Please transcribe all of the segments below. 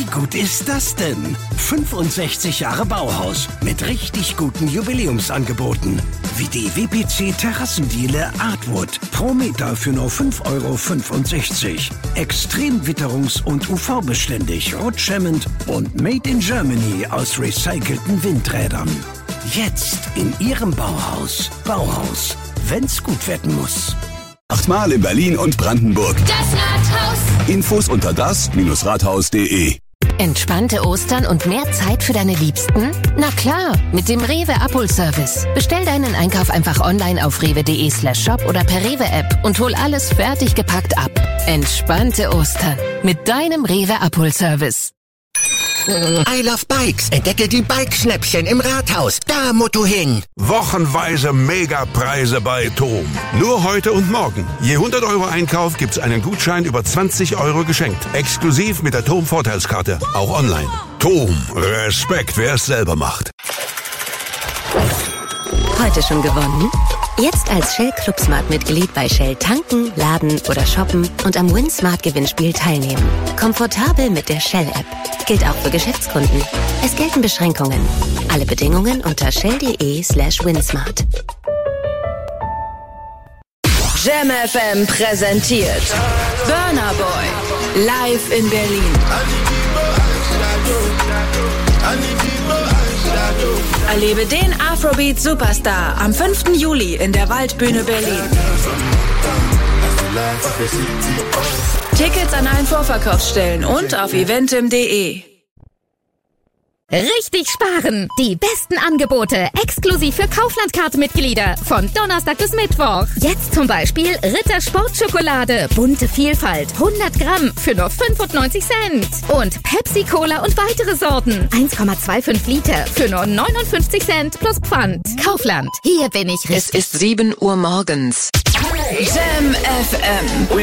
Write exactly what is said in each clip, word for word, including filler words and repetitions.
Wie gut ist das denn? fünfundsechzig Jahre Bauhaus mit richtig guten Jubiläumsangeboten. Wie die W P C Terrassendiele Artwood. Pro Meter für nur fünf Euro fünfundsechzig. Extrem witterungs- und U V-beständig, rutschhemmend und made in Germany aus recycelten Windrädern. Jetzt in Ihrem Bauhaus. Bauhaus, wenn's gut werden muss. Achtmal in Berlin und Brandenburg. Das Rathaus. Infos unter das Rathaus punkt de. Entspannte Ostern und mehr Zeit für deine Liebsten? Na klar, mit dem Rewe Abholservice. Bestell deinen Einkauf einfach online auf rewe.de slash shop oder per Rewe-App und hol alles fertig gepackt ab. Entspannte Ostern mit deinem Rewe Abholservice. I Love Bikes. Entdecke die Bikeschnäppchen im Rathaus. Da musst du hin. Wochenweise Megapreise bei TOM. Nur heute und morgen. Je hundert Euro Einkauf gibt's einen Gutschein über zwanzig Euro geschenkt. Exklusiv mit der TOM Vorteilskarte. Auch online. TOM. Respekt, wer es selber macht. Heute schon gewonnen? Jetzt als Shell Club Smart Mitglied bei Shell tanken, laden oder shoppen und am Win Smart Gewinnspiel teilnehmen. Komfortabel mit der Shell App. Gilt auch für Geschäftskunden. Es gelten Beschränkungen. Alle Bedingungen unter shell.de slash winsmart. Jam F M präsentiert Burna Boy live in Berlin. Erlebe den Afrobeat-Superstar am fünften Juli in der Waldbühne Berlin. Tickets an allen Vorverkaufsstellen und auf eventim punkt de. Richtig sparen! Die besten Angebote exklusiv für Kaufland-Card-Mitglieder von Donnerstag bis Mittwoch. Jetzt zum Beispiel Ritter Sportschokolade, bunte Vielfalt, hundert Gramm für nur fünfundneunzig Cent. Und Pepsi Cola und weitere Sorten, eins Komma fünfundzwanzig Liter für nur neunundfünfzig Cent plus Pfand. Kaufland, hier bin ich richtig. Es ist sieben Uhr morgens. Jam F M.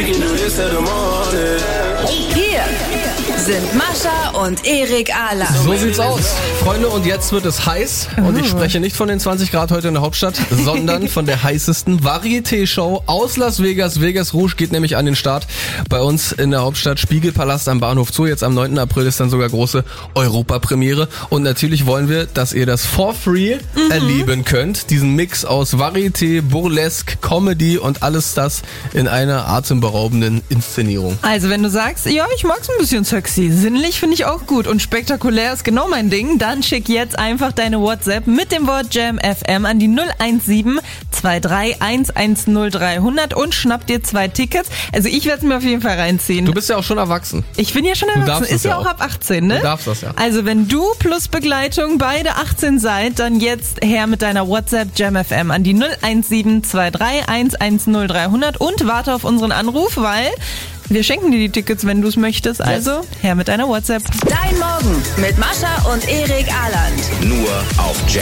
Hier sind Mascha und Erik Ahlen. So sieht's aus. Freunde, und jetzt wird es heiß. Und ich spreche nicht von den zwanzig Grad heute in der Hauptstadt, sondern von der heißesten Varieté-Show aus Las Vegas. Vegas Rouge geht nämlich an den Start bei uns in der Hauptstadt. Spiegelpalast am Bahnhof Zoo. Jetzt am neunten April ist dann sogar große Europapremiere. Und natürlich wollen wir, dass ihr das for free mhm. erleben könnt. Diesen Mix aus Varieté, Burlesque, Comedy und alles das in einer atemberaubenden Inszenierung. Also wenn du sagst, ja, ich mag's ein bisschen sexy, sinnlich finde ich auch gut und spektakulär ist genau mein Ding, dann schick jetzt einfach deine WhatsApp mit dem Wort Jam F M an die null eins sieben zwei drei eins eins null drei hundert und schnapp dir zwei Tickets. Also ich werde es mir auf jeden Fall reinziehen. Du bist ja auch schon erwachsen. Ich bin ja schon erwachsen. Ist ja auch ab achtzehn, ne? Du darfst das ja. Also wenn du plus Begleitung beide achtzehn seid, dann jetzt her mit deiner WhatsApp Jam F M an die null eins sieben zwei drei eins eins null drei hundert und warte auf unseren Anruf, weil wir schenken dir die Tickets, wenn du es möchtest. Also her mit deiner WhatsApp. Dein Morgen mit Mascha und Erik Ahlen. Nur auf Jam.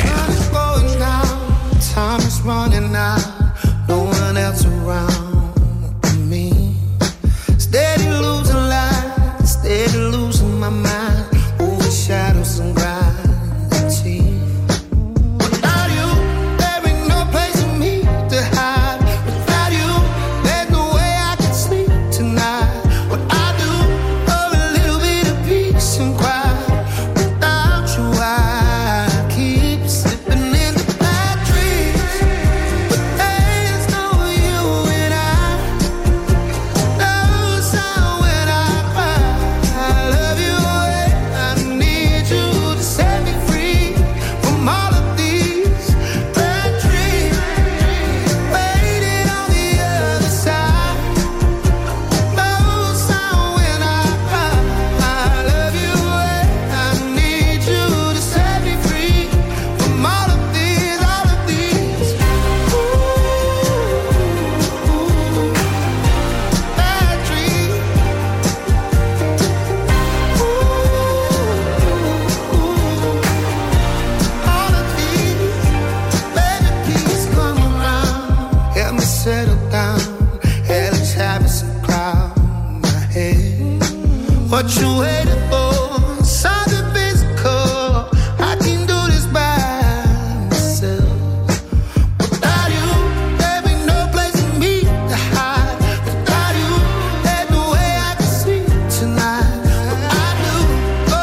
What you waiting for? Something physical. I can do this by myself. Without you, there be no place for me to hide. Without you, there's no way I can sleep tonight. What I do,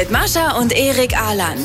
mit Mascha und Erik Ahland.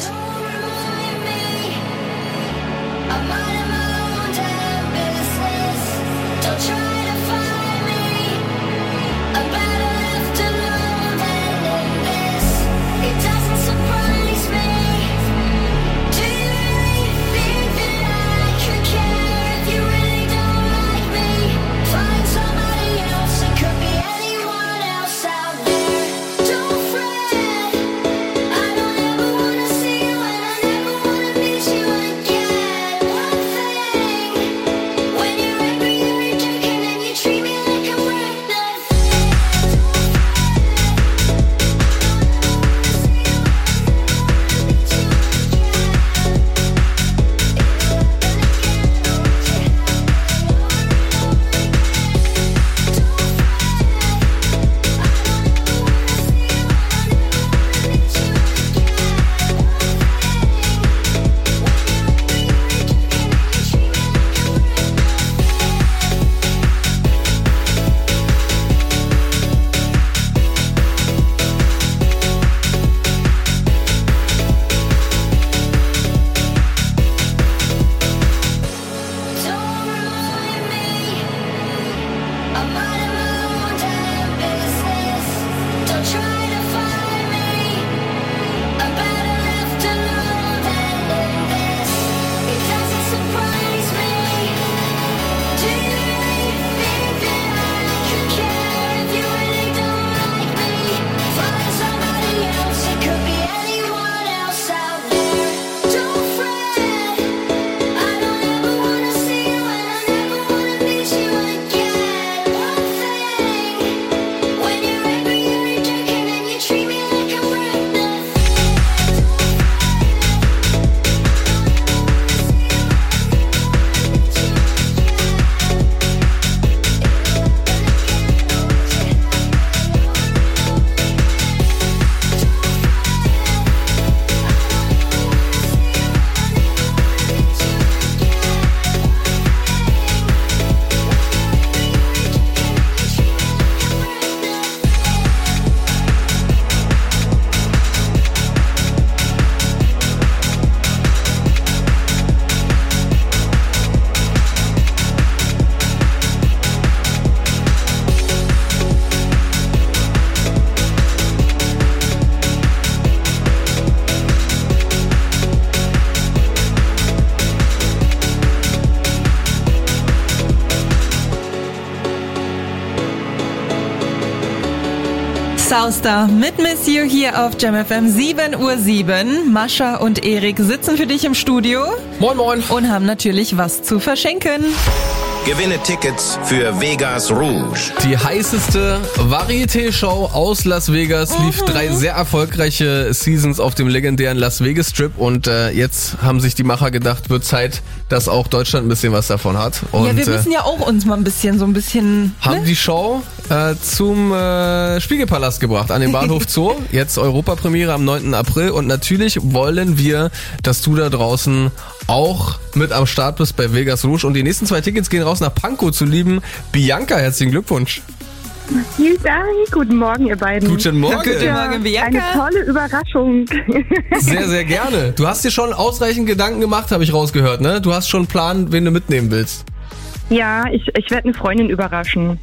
Southstar mit Miss You hier auf Jam F M. sieben Uhr sieben. Mascha und Erik sitzen für dich im Studio. Moin moin. Und haben natürlich was zu verschenken. Gewinne Tickets für Vegas Rouge. Die heißeste Varieté-Show aus Las Vegas. Lief mhm. drei sehr erfolgreiche Seasons auf dem legendären Las Vegas Strip. Und äh, jetzt haben sich die Macher gedacht, wird Zeit, dass auch Deutschland ein bisschen was davon hat. Und, ja, wir müssen ja auch uns mal ein bisschen, so ein bisschen... Haben ne? die Show äh, zum äh, Spiegelpalast gebracht, an den Bahnhof Zoo. Jetzt Europapremiere am neunten April. Und natürlich wollen wir, dass du da draußen auch mit am Start bist bei Vegas Rouge. Und die nächsten zwei Tickets gehen raus nach Pankow zu lieben Bianca. Herzlichen Glückwunsch. Vielen Dank. Guten Morgen, ihr beiden. Guten Morgen. Guten Ja, Morgen, Bianca. eine tolle Überraschung. Sehr, sehr gerne. Du hast dir schon ausreichend Gedanken gemacht, habe ich rausgehört, ne? Du hast schon einen Plan, wen du mitnehmen willst. Ja, ich, ich werde eine Freundin überraschen.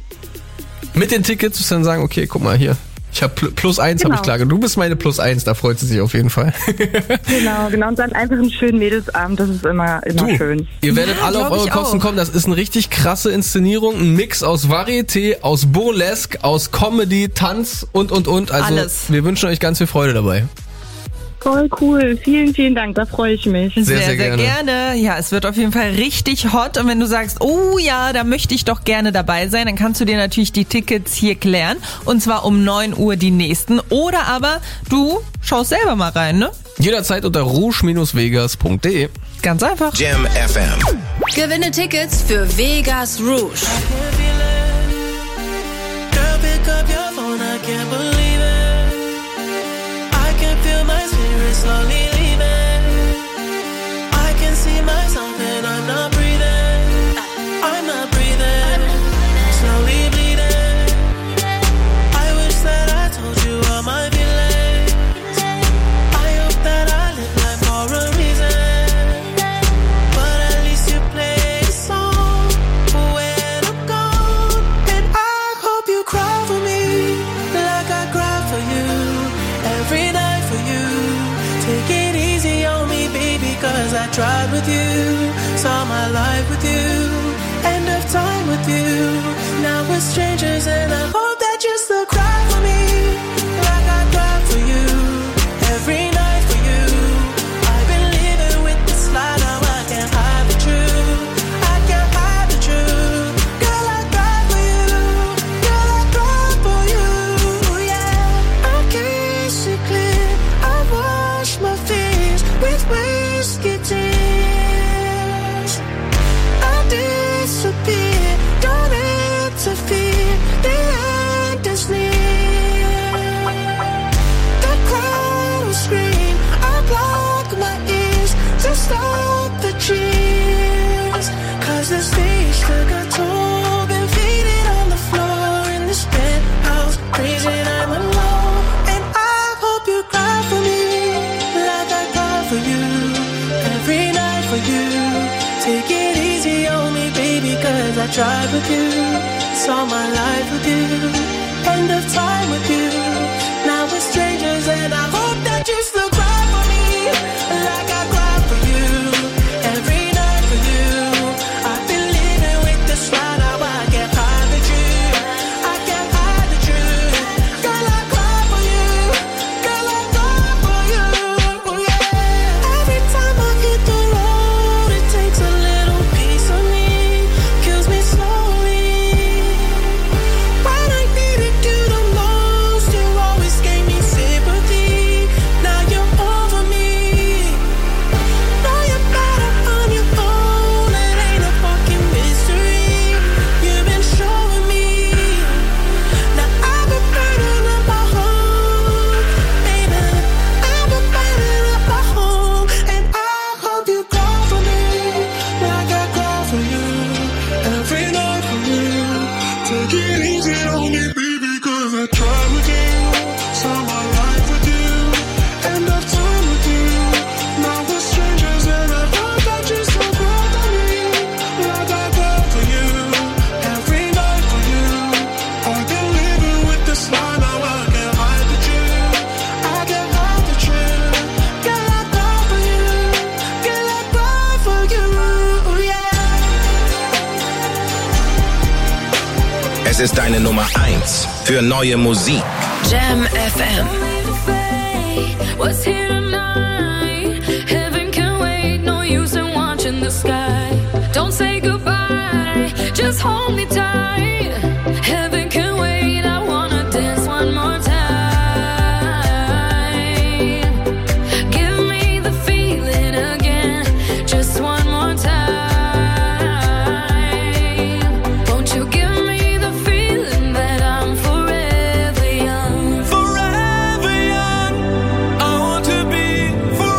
Mit den Tickets wirst du dann sagen, okay, guck mal hier. Ich habe plus eins, Genau. habe ich klar. Du bist meine plus eins, da freut sie sich auf jeden Fall. Genau, genau. Und dann einfach einen schönen Mädelsabend, das ist immer, immer Du, schön. ihr werdet Ja, alle auf glaub eure ich Kosten auch. kommen. Das ist eine richtig krasse Inszenierung. Ein Mix aus Varieté, aus Burlesque, aus Comedy, Tanz und, und, und. Also Alles. wir wünschen euch ganz viel Freude dabei. Voll cool. Vielen, vielen Dank. Da freue ich mich. Sehr, sehr sehr, gerne. gerne. Ja, es wird auf jeden Fall richtig hot. Und wenn du sagst, oh ja, da möchte ich doch gerne dabei sein, dann kannst du dir natürlich die Tickets hier klären. Und zwar um neun Uhr die nächsten. Oder aber du schaust selber mal rein, ne? Jederzeit unter rouge Vegas punkt de. Ganz einfach. Jam F M. Gewinne Tickets für Vegas Rouge. Girl, pick up your phone, I can't believe it. I can feel my spirit slowly leaving. I can see myself and I'm not breathing. I'm not breathing. Slowly bleeding. I wish that I told you all my feelings. tried with you, saw my life with you, end of time with you. Now we're strangers and I hope that you still cry for me, like I cry for you, every night for you. I've been living with this lie, now I can't hide the truth, I can't hide the truth. Girl, I cry for you, girl, I cry for you, yeah. I can't see clear, I wash my fears with whiskey tears. I disappear, don't interfere, the end is near. The crowd will scream, I block my ears to stop the cheers. Cause the stage took a toll, been faded on the floor in this penthouse, crazy and I'm alone. And I hope you cry for me, like I cry for you, every night for you. Take it easy on me, baby, cause I tried with you, saw my life with you, end of time with you. Now we're strangers and I hope that you still cry for me, like I cry for you, every night for you. I've been living with this lie, now I can't hide the truth, I can't hide the truth. Girl, I cry for you, girl, I cry for you, yeah. Every time I hit the road, it takes a little piece of me, kills me slowly. When I needed you the most, you always gave me sympathy. Now you're over me, now you're better on your own. It ain't a fucking mystery, you've been showing me. Now I've been burning up my home, baby, I've been burning up my home. And I hope you cry for me, like I cry for you, every night for you. Take it easy on me, baby, cause I tried with you, saw my life with you, end of time with you. Now we're strangers and I hope that you still cry for me, like I cry for you, every night for you. I've been living with this lie, now I can't hide the truth, I can't hide the truth. Girl, I cry for you, girl, I cry for you, yeah. Es ist deine Nummer eins für neue Musik. Jam F M. What's here tonight? Heaven can wait, no use in watching the sky. Don't say goodbye, just hold me tight. Heaven can wait, I wanna dance one more time. Give me the feeling again, just one more time. Won't you give me the feeling that I'm forever young? Forever young, I want to be forever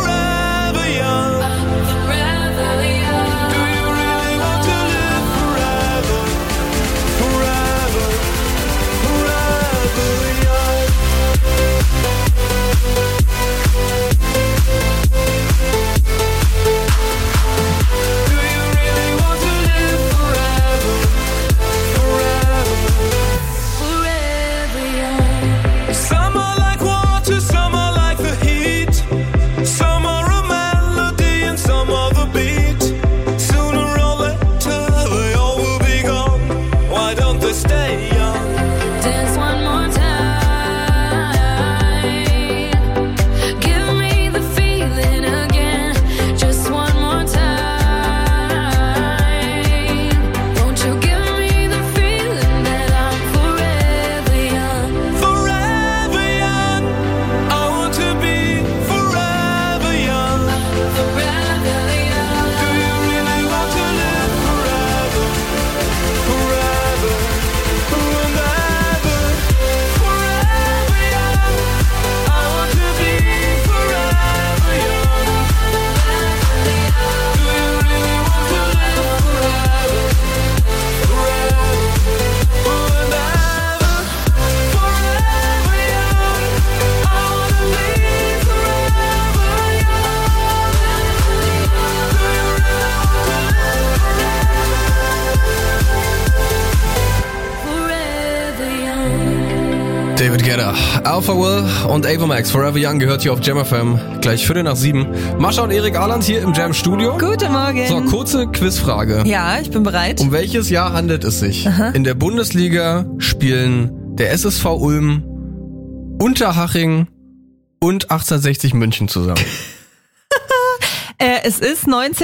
Together. Alpha Will und Ava Max, Forever Young gehört hier auf Jam F M. Gleich Viertel nach sieben. Mascha und Erik Ahland hier im Jam Studio. Guten Morgen. So, kurze Quizfrage. Ja, ich bin bereit. Um welches Jahr handelt es sich? Aha. In der Bundesliga spielen der S S V Ulm, Unterhaching und achtzehnhundertsechzig München zusammen. äh, es ist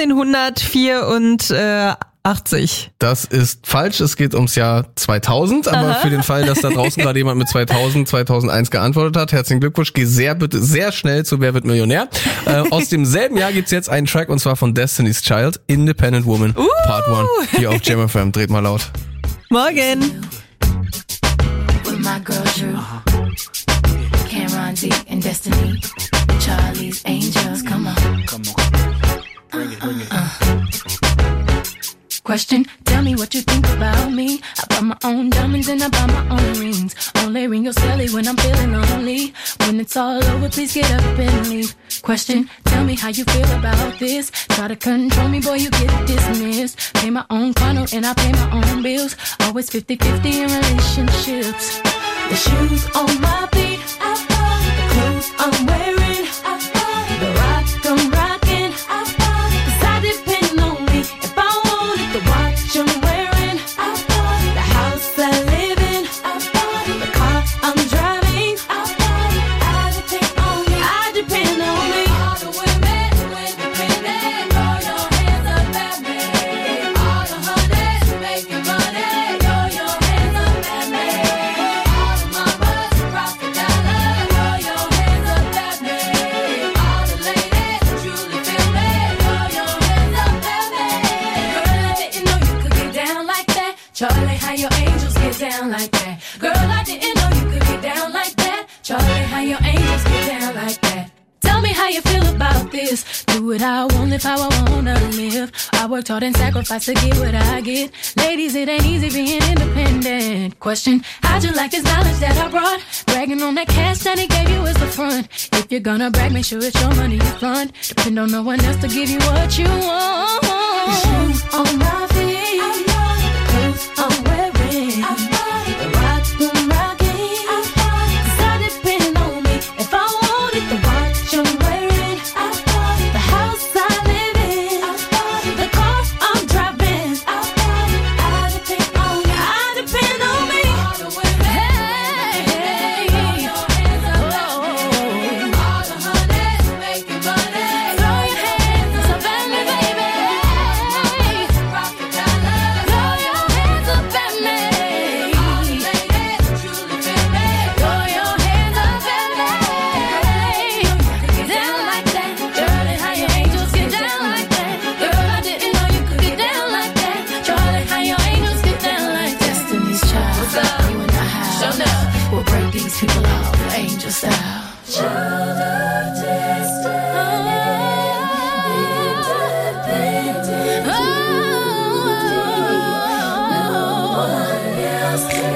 neunzehnhundertvierundachtzig. Das ist falsch, es geht ums Jahr zweitausend, aber Aha. für den Fall, dass da draußen gerade jemand mit zweitausend, zweitausendeins geantwortet hat, herzlichen Glückwunsch, geh sehr bitte sehr schnell zu Wer wird Millionär. Äh, aus demselben Jahr gibt's jetzt einen Track und zwar von Destiny's Child, Independent Woman, uh. Part eins, hier auf Jam F M, dreht mal laut. Morgen. With my girl Drew, Cameron D and Destiny, Charlie's Angels, come on. Come on. Bring it, bring it. Uh, uh. Question, tell me what you think about me. I buy my own diamonds and I buy my own rings. Only ring your celly when I'm feeling lonely. When it's all over, please get up and leave. Question, tell me how you feel about this. Try to control me, boy, you get dismissed. Pay my own condo and I pay my own bills. Always fifty-fifty in relationships. The shoes on my feet, I bought the clothes I'm wearing, I bought the rock I'm rocking, I bought 'cause I depend on me. If I wanted the watch I'm wearing, I bought the house I live in, I bought the car I'm driving, I bought I depend on me, I depend on me. All the women who independent, throw your hands up at me. All the honeys who making money, throw your hands up at me. Charlie, how your angels get down like that? Girl, I didn't know you could get down like that. Charlie, how your angels get down like that? Tell me how you feel about this. Do what I want, live how I wanna live. I worked hard and sacrificed to get what I get. Ladies, it ain't easy being independent. Question, how'd you like this knowledge that I brought? Bragging on that cash that he gave you is the front. If you're gonna brag, make sure it's your money you fund. Depend on no one else to give you what you want. The shoes on my feet, I'm wearing, I bought the watch I'm rocking, I bought 'cause I depend on me. If I wanted the watch I'm wearing, I bought the house I live in, I bought the car I'm driving, I bought I depend on me, I depend on me. All the women, hey, hey, throw your hands up at me. All the honeys making money, throw your hands up at me, baby. Rock the dollar, throw your hands up at me. All the ladies who truly feel me, throw your hands up at me. Get down like that. Charlie, how your angels get down like that? Girl, I didn't know you could get down like that. Charlie, how your angels get down like that? Destiny's Child, what's up? You in the house? Show up. We'll break these people off, angel style. Child of destiny, independent. Oh, no one else can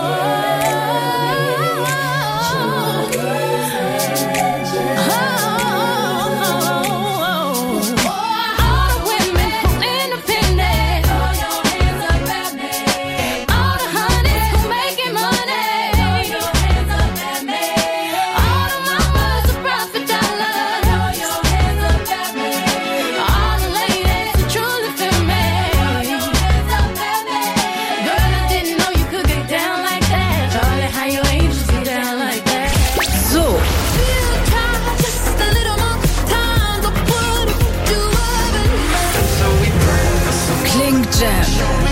all the women who independent, throw your hands up at me. All the honeys who making money, throw your hands up at me. All the mamas who profit dollar, throw your hands up at me. All the ladies who truly feel me, throw your hands up at me. Girl, I didn't know you could get down like that. Charlie, how your angels get down like that? So, Just a little more time, but what if you klingt Jam.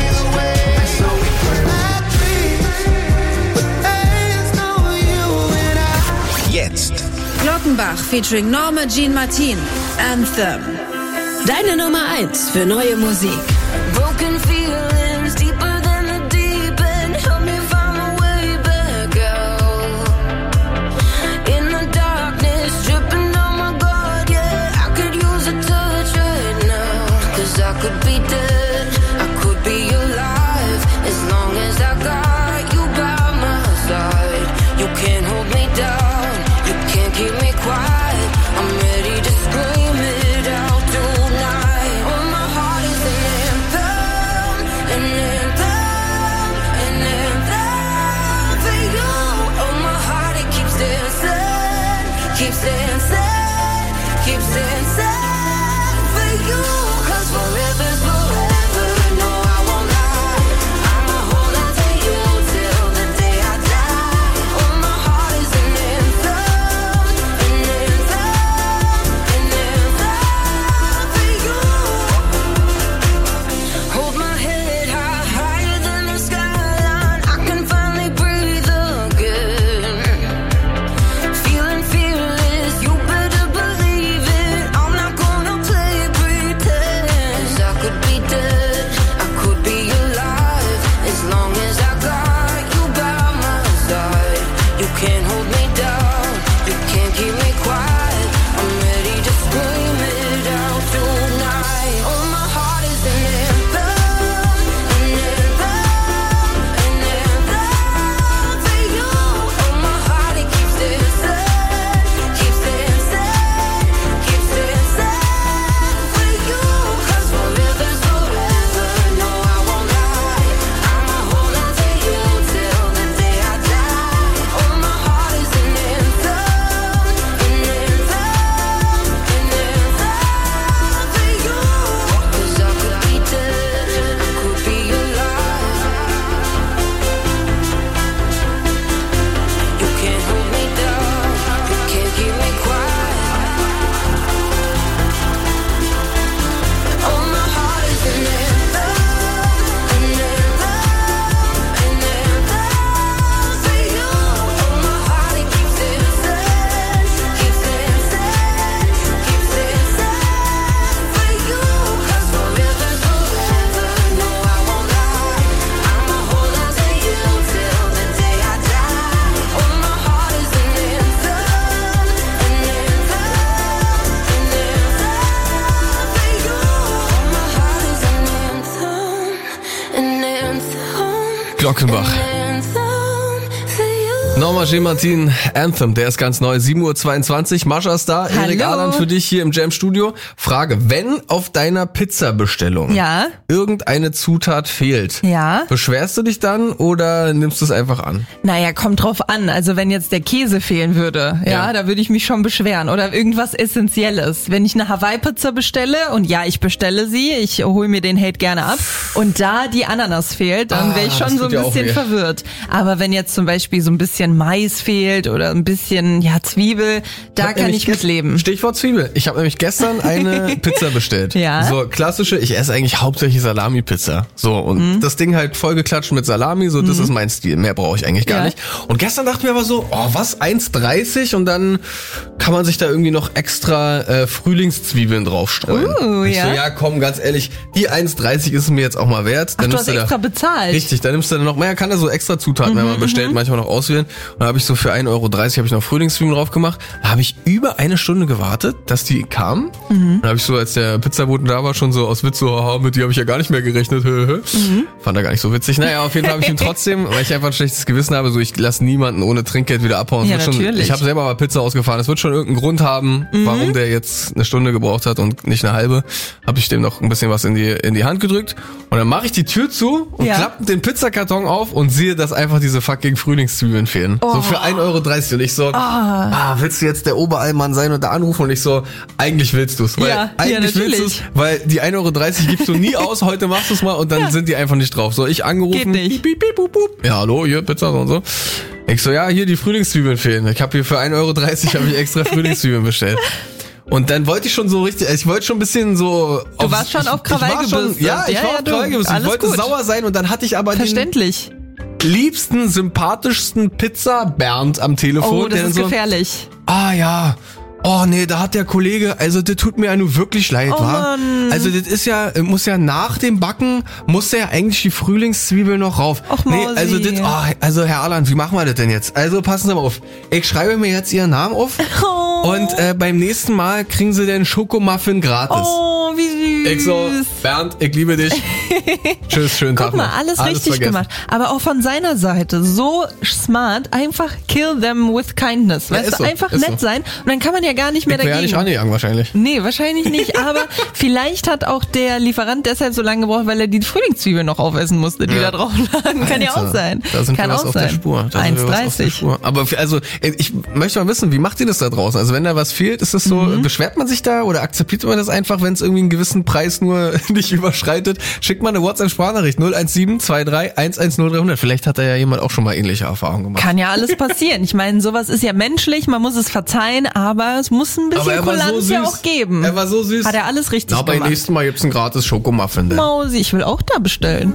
Jetzt. Glockenbach featuring Norma Jean Martin. Anthem. Deine Nummer eins für neue Musik. broken feelings deeper than the deep end, help me find my way back out. In the darkness, dripping on my guard, yeah, I could use a touch right now. 'Cause I could be dead, I could be alive, as long as I got you by my side. You can't hold me down, you can't keep me quiet. I'm ready to scream it out tonight. Oh, my heart is an anthem, an anthem, an anthem for you. Oh, my heart Glockenbach. Norma Jean Martin, Anthem, der ist ganz neu, sieben Uhr zweiundzwanzig. Mascha ist da, Erik Ahlan für dich hier im Jam-Studio. Frage, wenn auf deiner Pizzabestellung ja. irgendeine Zutat fehlt, ja. beschwerst du dich dann oder nimmst du es einfach an? Naja, kommt drauf an. Also wenn jetzt der Käse fehlen würde, ja, ja. da würde ich mich schon beschweren. Oder irgendwas Essentielles. Wenn ich eine Hawaii-Pizza bestelle, und ja, ich bestelle sie, ich hole mir den Hate gerne ab, und da die Ananas fehlt, dann wäre ich schon so ein bisschen verwirrt. Aber wenn jetzt zum Beispiel so ein bisschen Mais fehlt oder ein bisschen ja Zwiebel, da kann ich mit leben. Stichwort Zwiebel. Ich habe nämlich gestern eine Pizza bestellt. Ja. So klassische, ich esse eigentlich hauptsächlich Salami-Pizza. So und mhm. das Ding halt vollgeklatscht mit Salami, so das mhm. ist mein Stil. Mehr brauche ich eigentlich gar ja. nicht. Und gestern dachte ich mir aber so, oh was, eins dreißig und dann kann man sich da irgendwie noch extra äh, Frühlingszwiebeln draufstreuen. Uh, ich ja. so, ja komm, ganz ehrlich, die eins dreißig ist mir jetzt auch mal wert. Dann Ach, du hast extra da, bezahlt. Richtig, dann nimmst du dann noch, man kann da so extra Zutaten, mhm, wenn man bestellt, mhm. manchmal noch auswählen. Und da habe ich so für ein Euro dreißig habe ich noch Frühlingszwiebeln drauf gemacht. Da habe ich über eine Stunde gewartet, dass die kamen. Mhm. Dann habe ich so, als der Pizzaboten da war, schon so aus Witz so, haha, mit die habe ich ja gar nicht mehr gerechnet. Mhm. Fand er gar nicht so witzig. Naja, auf jeden Fall habe ich ihn trotzdem, weil ich einfach ein schlechtes Gewissen habe, so ich lasse niemanden ohne Trinkgeld wieder abhauen. Ja, schon, natürlich. Ich habe selber mal Pizza ausgefahren. Es wird schon irgendeinen Grund haben, mhm. warum der jetzt eine Stunde gebraucht hat und nicht eine halbe. Habe ich dem noch ein bisschen was in die in die Hand gedrückt. Und dann mache ich die Tür zu und ja. klappe den Pizzakarton auf und sehe, dass einfach diese fucking Frühlingszwiebeln fehlen. Oh. So für ein Euro dreißig und ich so, oh. ah, willst du jetzt der Oberallmann sein und da anrufen? Und ich so, eigentlich willst du's, weil ja, eigentlich ja, willst du's, weil die ein Euro dreißig gibst du nie aus, heute machst du's mal und dann ja. sind die einfach nicht drauf. So, ich angerufen, Geht nicht. Piep, piep, piep, piep. Ja, hallo, hier Pizza so und so. Ich so, ja, hier die Frühlingszwiebeln fehlen. Ich habe hier für ein Euro dreißig habe ich extra Frühlingszwiebeln bestellt. Und dann wollte ich schon so richtig, ich wollte schon ein bisschen so... Du auf, warst schon auf Krawall gebürstet. Ja, ich ja, war ja, auf Krawall gebürstet. Ich wollte gut. sauer sein und dann hatte ich aber Verständlich. den liebsten, sympathischsten Pizza-Bernd am Telefon. Oh, das der ist so, gefährlich. Ah ja, oh nee, da hat der Kollege, also das tut mir ja nur wirklich leid, oh, wa? Mann. Also das ist ja, muss ja nach dem Backen, muss ja eigentlich die Frühlingszwiebel noch rauf. Och, nee, also das, oh, also Herr Ahlan, wie machen wir das denn jetzt? Also passen Sie mal auf, ich schreibe mir jetzt Ihren Namen auf oh. und äh, beim nächsten Mal kriegen Sie den Schokomuffin gratis. Oh, wie süß. Ich so, Bernd, ich liebe dich. Tschüss, schönen Guck Tag mal, noch. alles, alles richtig vergessen. gemacht. Aber auch von seiner Seite, so smart, einfach kill them with kindness. Ja, Weißt du, so, einfach nett so. sein und dann kann man ja gar nicht mehr ich dagegen. Ja nicht angegangen wahrscheinlich. Nee, wahrscheinlich nicht, aber vielleicht hat auch der Lieferant deshalb so lange gebraucht, weil er die Frühlingszwiebeln noch aufessen musste, die ja. da drauf lagen. Kann ja auch sein. Da sind kann wir was auch auf sein. der Spur. eins dreißig. Aber also, ich möchte mal wissen, wie macht ihr das da draußen? Also wenn da was fehlt, ist das so, mhm. beschwert man sich da oder akzeptiert man das einfach, wenn es irgendwie einen gewissen Preis nur nicht überschreitet? Schickt mal eine WhatsApp-Sprachnachricht null eins sieben zwei drei eins eins null drei hundert. Vielleicht hat da ja jemand auch schon mal ähnliche Erfahrungen gemacht. Kann ja alles passieren. Ich meine, sowas ist ja menschlich, man muss es verzeihen, aber es muss ein bisschen Kulanz so ja auch geben. Er war so süß. Hat er alles richtig Na, gemacht. Beim nächsten Mal gibt's einen gratis Schokomuffin. Denn. Mausi, ich will auch da bestellen.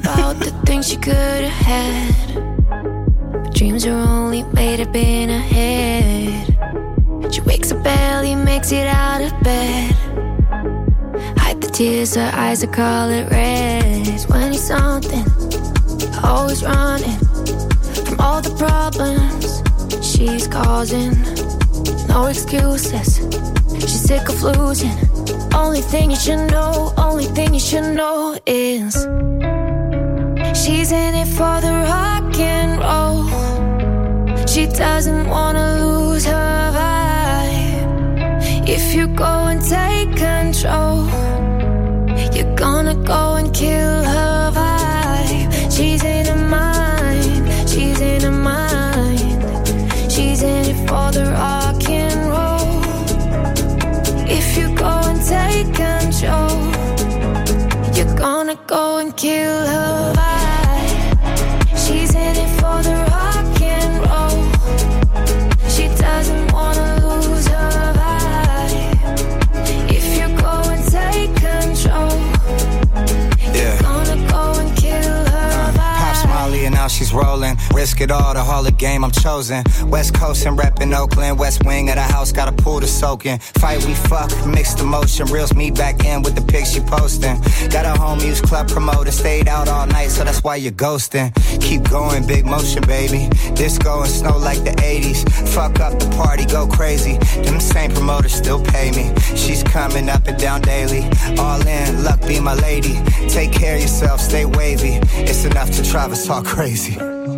Dreams are only made up in her head. She wakes up early, makes it out of bed. Hide the tears, her eyes are color red. When he's something, always running from all the problems she's causing. No excuses, she's sick of losing. Only thing you should know, only thing you should know is she's in it for the rock and roll. She doesn't wanna lose her vibe. If you go and take control, you're gonna go and kill her vibe. She's in her mind, she's in her mind. She's in it for the rock and roll. If you go and take control, you're gonna go and kill her vibe. She's in it for the rock and roll. She doesn't wanna lose her vibe. If you go and take control, you're gonna go and kill her vibe. Pop Smiley and now she's rolling. Risk it all, the Harley game I'm chosen. West Coast and reppin' Oakland. West wing of the house, got a pool to soak in. Fight we fuck, mixed emotion. Reels me back in with the pics she posting. Got a home use club promoter. Stayed out all night, so that's why you're ghosting. Keep going, big motion, baby. Disco and snow like the eighties. Fuck up the party, go crazy. Them same promoters still pay me. She's coming up and down daily. All in, luck be my lady. Take care of yourself, stay wavy. It's enough to drive us all crazy. sexy.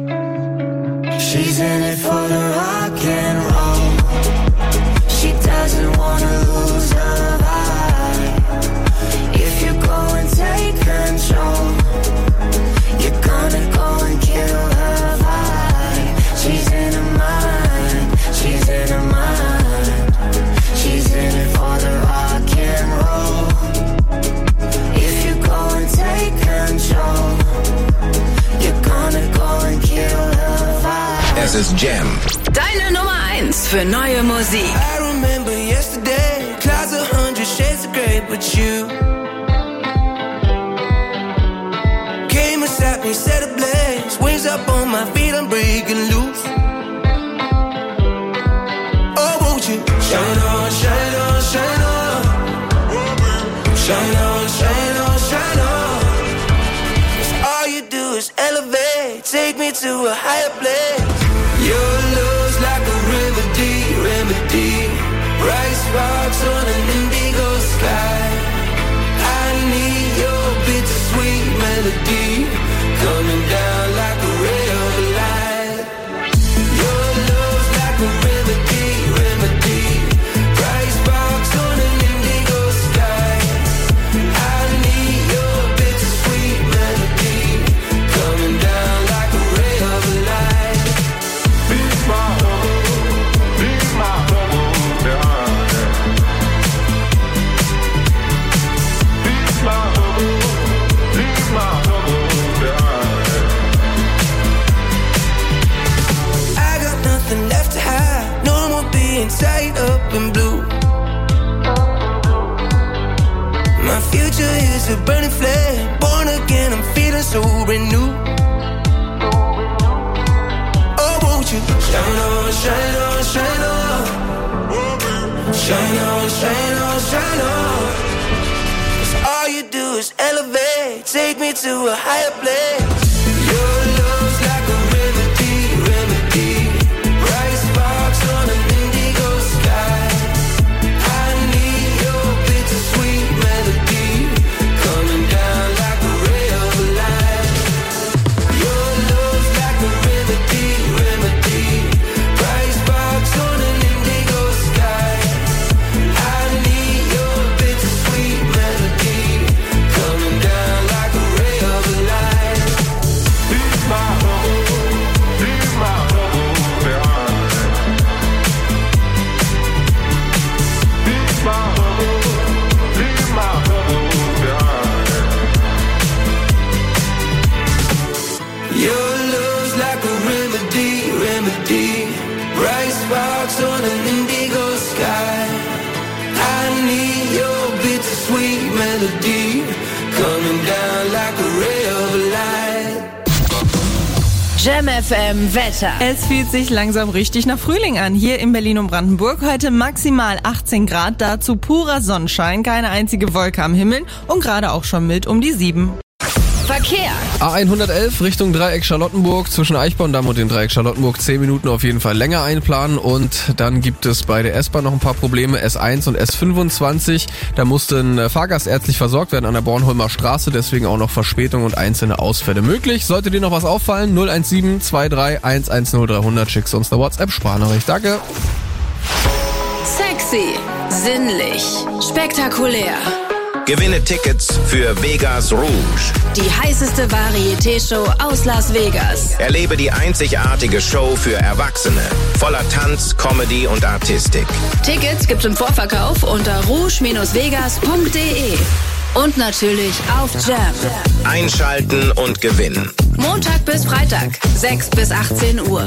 She's in it for the rock and roll. She doesn't wanna lose her vibe. If you go and take control, you're gonna go and kill her vibe. She's in her mind, she's in her mind. She's in it for the rock and roll. If you go and take control, you're gonna go and kill her vibe. Es ist Jam. Deine Nummer eins für neue Musik. I remember yesterday, clouds a hundred shades of grey, but you came and sat me, set ablaze, wings up on my feet, I'm breaking loose. Oh, won't you shine on, shine on, shine on, shine on, shine on, shine on. 'Cause all you do is elevate, take me to a higher place. Your love's like a remedy, remedy. Bright sparks on an indigo sky. I need your bittersweet melody coming down like a ray of light. Your love's like a remedy, remedy. Bright sparks on an indigo sky. I need your bittersweet melody coming down like a ray of light. Be my home, be my home, darling. Be my home, be my home, darling. I got nothing left to hide, no more being tied up in blue. My future is a burning flame, born again, I'm feeling so renewed. Oh, won't you shine on, shine on, shine on. Shine on, shine on, shine on. 'Cause all you do is elevate, take me to a higher place. Your love's like a remedy, remedy. Bright sparks on an indigo sky. I need your bittersweet melody coming down like a ray of light. Your love's like a remedy, remedy. Bright sparks on an indigo sky. I need your bittersweet melody coming down like a ray of light. Be my home, be my home, darling. Be my home, be my home, darling. Your love's like a remedy, remedy. Bright sparks on an indigo sky. I need your bittersweet melody coming down like a ray of light. Jam F M Wetter. Es fühlt sich langsam richtig nach Frühling an. Hier in Berlin und Brandenburg heute maximal achtzehn Grad, dazu purer Sonnenschein, keine einzige Wolke am Himmel und gerade auch schon mit um die sieben. Verkehr. A hundertelf Richtung Dreieck Charlottenburg, zwischen Eichborn-Damm und dem Dreieck Charlottenburg zehn Minuten auf jeden Fall länger einplanen, und dann gibt es bei der S-Bahn noch ein paar Probleme, S eins und S fünfundzwanzig, da musste ein Fahrgast ärztlich versorgt werden an der Bornholmer Straße, deswegen auch noch Verspätung und einzelne Ausfälle möglich. Sollte dir noch was auffallen, null eins sieben zwei drei eins eins null drei hundert, schickst uns eine WhatsApp-Sprachnachricht. Danke. Sexy, sinnlich, spektakulär. Gewinne Tickets für Vegas Rouge. Die heißeste Varieté-Show aus Las Vegas. Erlebe die einzigartige Show für Erwachsene. Voller Tanz, Comedy und Artistik. Tickets gibt's im Vorverkauf unter rouge vegas punkt de. Und natürlich auf Jam. Einschalten und gewinnen. Montag bis Freitag, sechs bis achtzehn Uhr.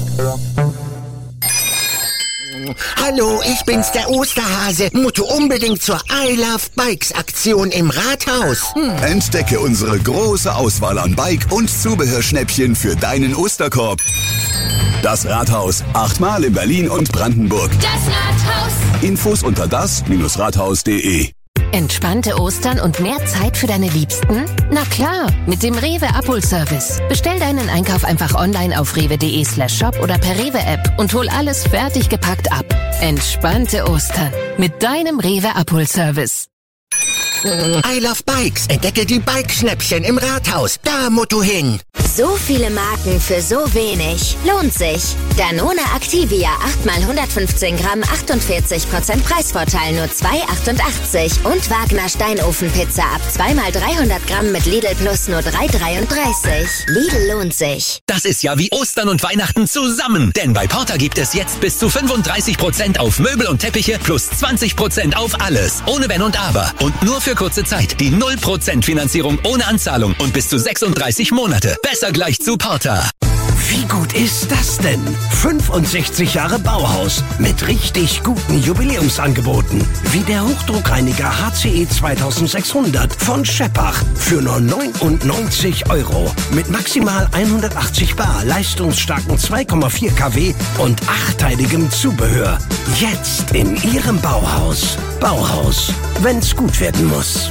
Hallo, ich bin's, der Osterhase. Musst du unbedingt zur I Love Bikes Aktion im Rathaus. Hm. Entdecke unsere große Auswahl an Bike- und Zubehörschnäppchen für deinen Osterkorb. Das Rathaus. Achtmal in Berlin und Brandenburg. Das Rathaus. Infos unter das Rathaus punkt de. Entspannte Ostern und mehr Zeit für deine Liebsten? Na klar, mit dem Rewe Abholservice. Bestell deinen Einkauf einfach online auf rewe.de slash shop oder per Rewe App und hol alles fertig gepackt ab. Entspannte Ostern mit deinem Rewe Abholservice. I Love Bikes. Entdecke die Bikeschnäppchen im Rathaus. Da, Motto hin. So viele Marken für so wenig. Lohnt sich. Danone Activia acht mal hundertfünfzehn Gramm, achtundvierzig Prozent Preisvorteil, nur zwei achtundachtzig. Und Wagner Steinofenpizza ab zwei mal dreihundert Gramm mit Lidl Plus nur drei dreiunddreißig. Lidl lohnt sich. Das ist ja wie Ostern und Weihnachten zusammen. Denn bei Porta gibt es jetzt bis zu fünfunddreißig Prozent auf Möbel und Teppiche plus zwanzig Prozent auf alles. Ohne Wenn und Aber. Und nur für kurze Zeit. Die null Prozent Finanzierung ohne Anzahlung und bis zu sechsunddreißig Monate. Besser gleich zu Porta. Wie gut ist das denn? fünfundsechzig Jahre Bauhaus mit richtig guten Jubiläumsangeboten. Wie der Hochdruckreiniger H C E zweitausendsechshundert von Scheppach für nur neunundneunzig Euro. Mit maximal hundertachtzig Bar, leistungsstarken zwei Komma vier Kilowatt und achtteiligem Zubehör. Jetzt in Ihrem Bauhaus. Bauhaus, wenn's gut werden muss.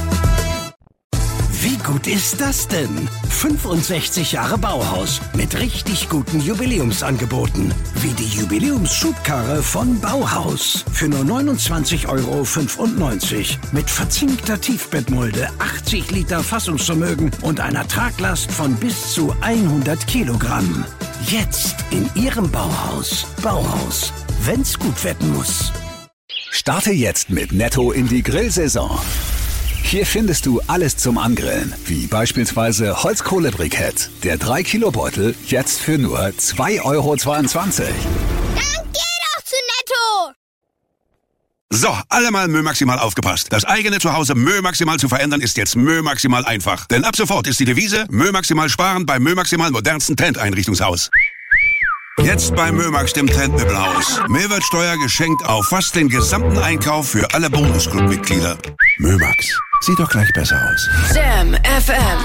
Wie gut ist das denn? fünfundsechzig Jahre Bauhaus mit richtig guten Jubiläumsangeboten. Wie die Jubiläumsschubkarre von Bauhaus für nur neunundzwanzig Euro fünfundneunzig. Mit verzinkter Tiefbettmulde, achtzig Liter Fassungsvermögen und einer Traglast von bis zu hundert Kilogramm. Jetzt in Ihrem Bauhaus. Bauhaus, wenn's gut werden muss. Starte jetzt mit Netto in die Grillsaison. Hier findest du alles zum Angrillen, wie beispielsweise Holzkohlebrikett. Der drei Kilo Beutel jetzt für nur zwei Euro zweiundzwanzig. Dann geh doch zu Netto! So, alle mal Mö Maximal aufgepasst. Das eigene Zuhause Mö Maximal zu verändern ist jetzt Mö Maximal einfach. Denn ab sofort ist die Devise Mö Maximal sparen beim Mö Maximal modernsten Trendeinrichtungshaus. Jetzt bei Mömax, dem Trendmöbelhaus. Mehrwertsteuer geschenkt auf fast den gesamten Einkauf für alle Bonusclub-Mitglieder. Mömax, sieht doch gleich besser aus. Jam F M.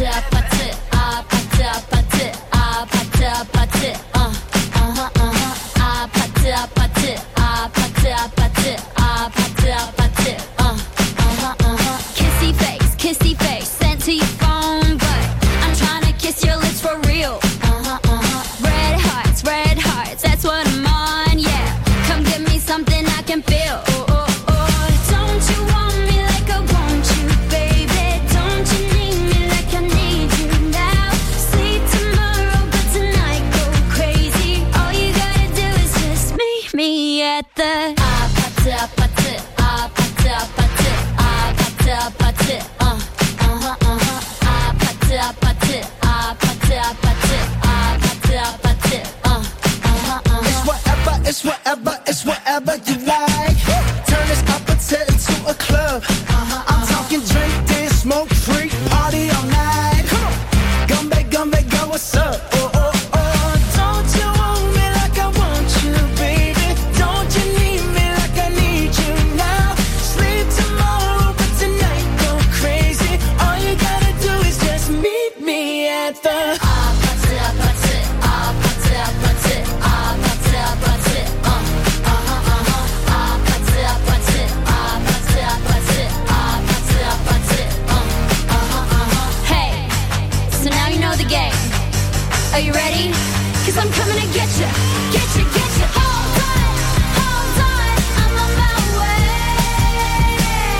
Kissy face, kissy face, sent to your phone, but I'm trying to kiss your lips for real. Red hearts, red hearts, that's what I'm on, yeah. Come give me something I can feel. Oh, oh, oh. Don't you want me like I want you, baby? Don't you need me like I need you now? Sleep tomorrow, but tonight go crazy. All you gotta do is just meet me at the apate, apate, apate, apate, apate, apate, uh, uh-huh, uh-huh, apate, apate, apate, apate, apate, apate, uh, uh-huh, uh-huh. It's whatever, it's whatever, it's whatever you like. Turn this appetite into a club. I'm talking drink, dance, smoke, freak, party all night. Come on, gumbe, gumbe, go, what's up? Oh, oh, oh. Don't you want me like I want you, baby? Don't you need me like I need you now? Sleep tomorrow, but tonight go crazy. All you gotta do is just meet me at the apate, apate, apate, apate, apate, apate, uh, uh-huh, uh-huh, apate, apate, apate, apate, apate, apate, uh, uh-huh, uh-huh. Hey, so now you know the game. Are you ready? Cause I'm coming to get you, get you, get you. Hold on, hold on, I'm on my way.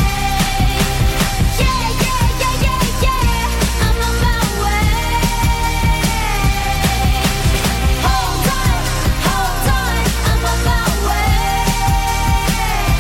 Yeah, yeah, yeah, yeah, yeah, I'm on my way. Hold on, hold on, I'm on my way.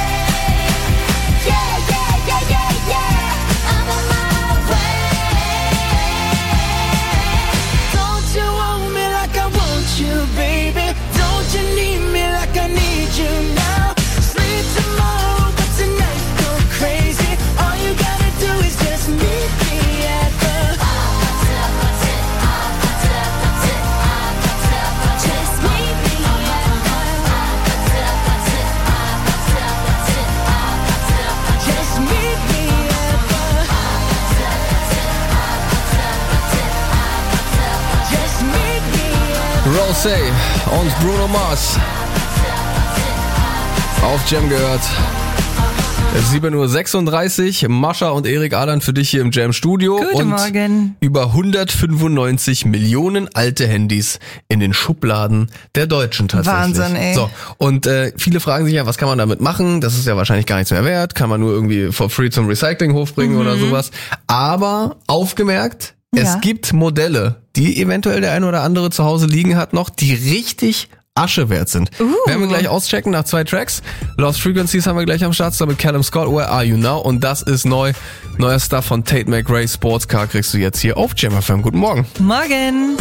Yeah, yeah, yeah, yeah, yeah, I'm on my way. Don't you want me like I want you, baby? Don't you need me like I need you now? Sleep tomorrow, but tonight go crazy. All you gotta do is just meet me at the apate, apate, apate, apate, apate, apate. Just meet me at the apate, apate, apate, apate, apate, apate. Just meet me at the apate, apate, apate, apate, apate. Just meet me at the Rosé und Bruno Mars. Auf Jam gehört. sieben Uhr sechsunddreißig, Mascha und Erik Adern für dich hier im Jam Studio. Guten und Morgen. Über hundertfünfundneunzig Millionen alte Handys in den Schubladen der Deutschen tatsächlich. Wahnsinn, ey. So, und äh, viele fragen sich ja, was kann man damit machen? Das ist ja wahrscheinlich gar nichts mehr wert. Kann man nur irgendwie for free zum Recyclinghof bringen Mhm. oder sowas. Aber aufgemerkt, Ja. es gibt Modelle, die eventuell der eine oder andere zu Hause liegen hat noch, die richtig Asche wert sind. Uh. Werden wir gleich auschecken nach zwei Tracks. Lost Frequencies haben wir gleich am Start, mit Callum Scott, Where Are You Now? Und das ist neu. Neuer Stuff von Tate McRae, Sportscar, kriegst du jetzt hier auf Jam F M. Guten Morgen. Morgen.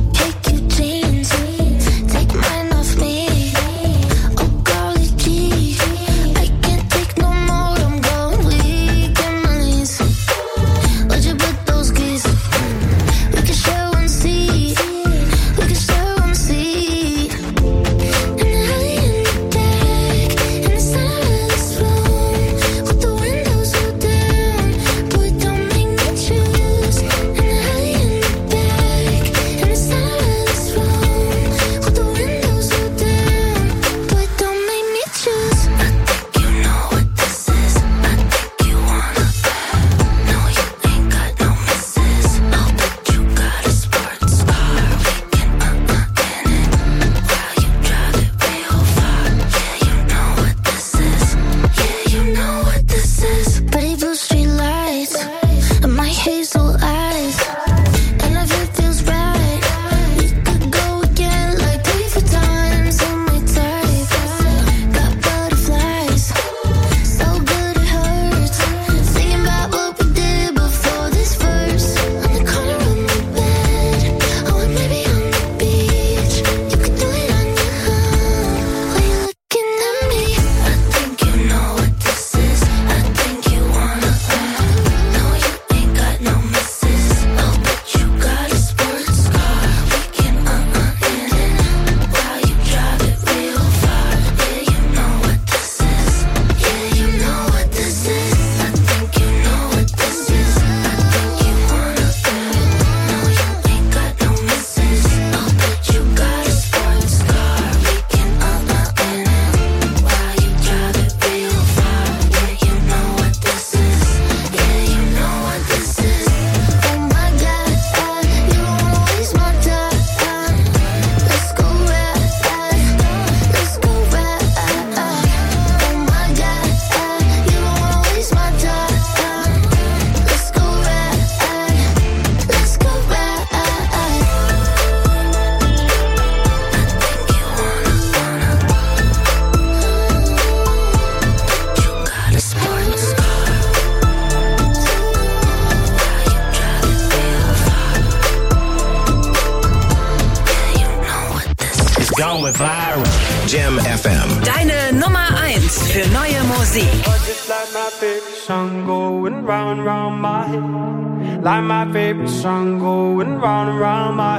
Jam F M. Deine Nummer eins für neue Musik. Just like my favorite song going round and round my head. Like my favorite song going round and round my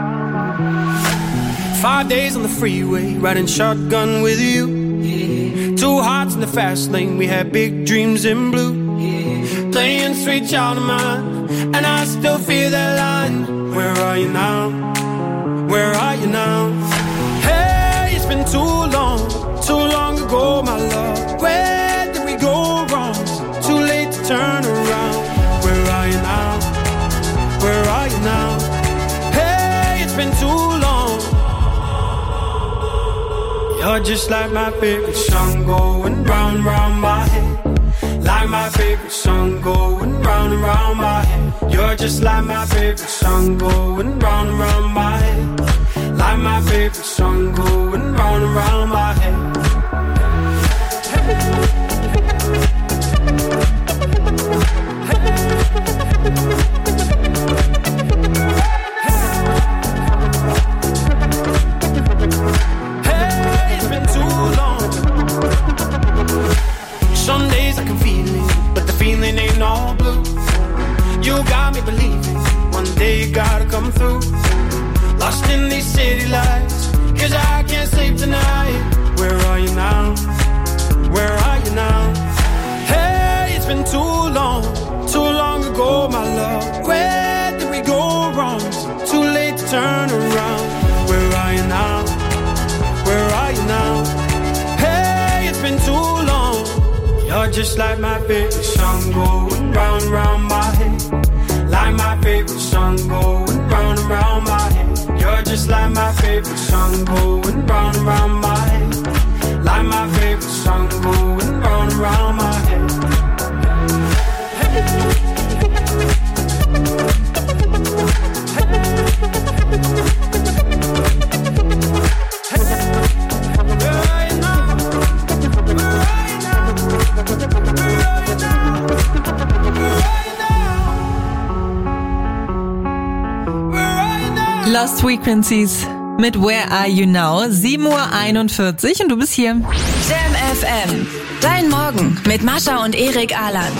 head. Five days on the freeway, riding shotgun with you. Yeah. Two hearts in the fast lane, we had big dreams in blue. Yeah. Playing sweet child of mine, and I still feel that line. Where are you now? Where are you now? Hey, it's been too long, too long ago, my love. Where did we go wrong? Too late to turn around. Where are you now? Where are you now? Hey, it's been too long. You're just like my favorite song going round, round my head. Like my favorite song going round and round my head. You're just like my favorite song going round and round my head. Like my favorite song going round and round my head. Hey, it's been too long. Some days I can feel it, but the feeling ain't all blue. You got me believing one day you gotta come through. Lost in these city lights, cause I can't sleep tonight. Where are you now? Where are you now? Hey, it's been too long, too long ago, my love. Where did we go wrong? Too late to turn around. Where are you now? Where are you now? Hey, it's been too long. You're just like my favorite song going round and round my head. Like my favorite song going round and round my head. You're just like my favorite song going round and round my head. Like my favorite song going round and round my head. Lost Frequencies mit Where Are You Now? sieben Uhr einundvierzig und du bist hier. Jam F M. Dein Morgen mit Mascha und Erik Ahland.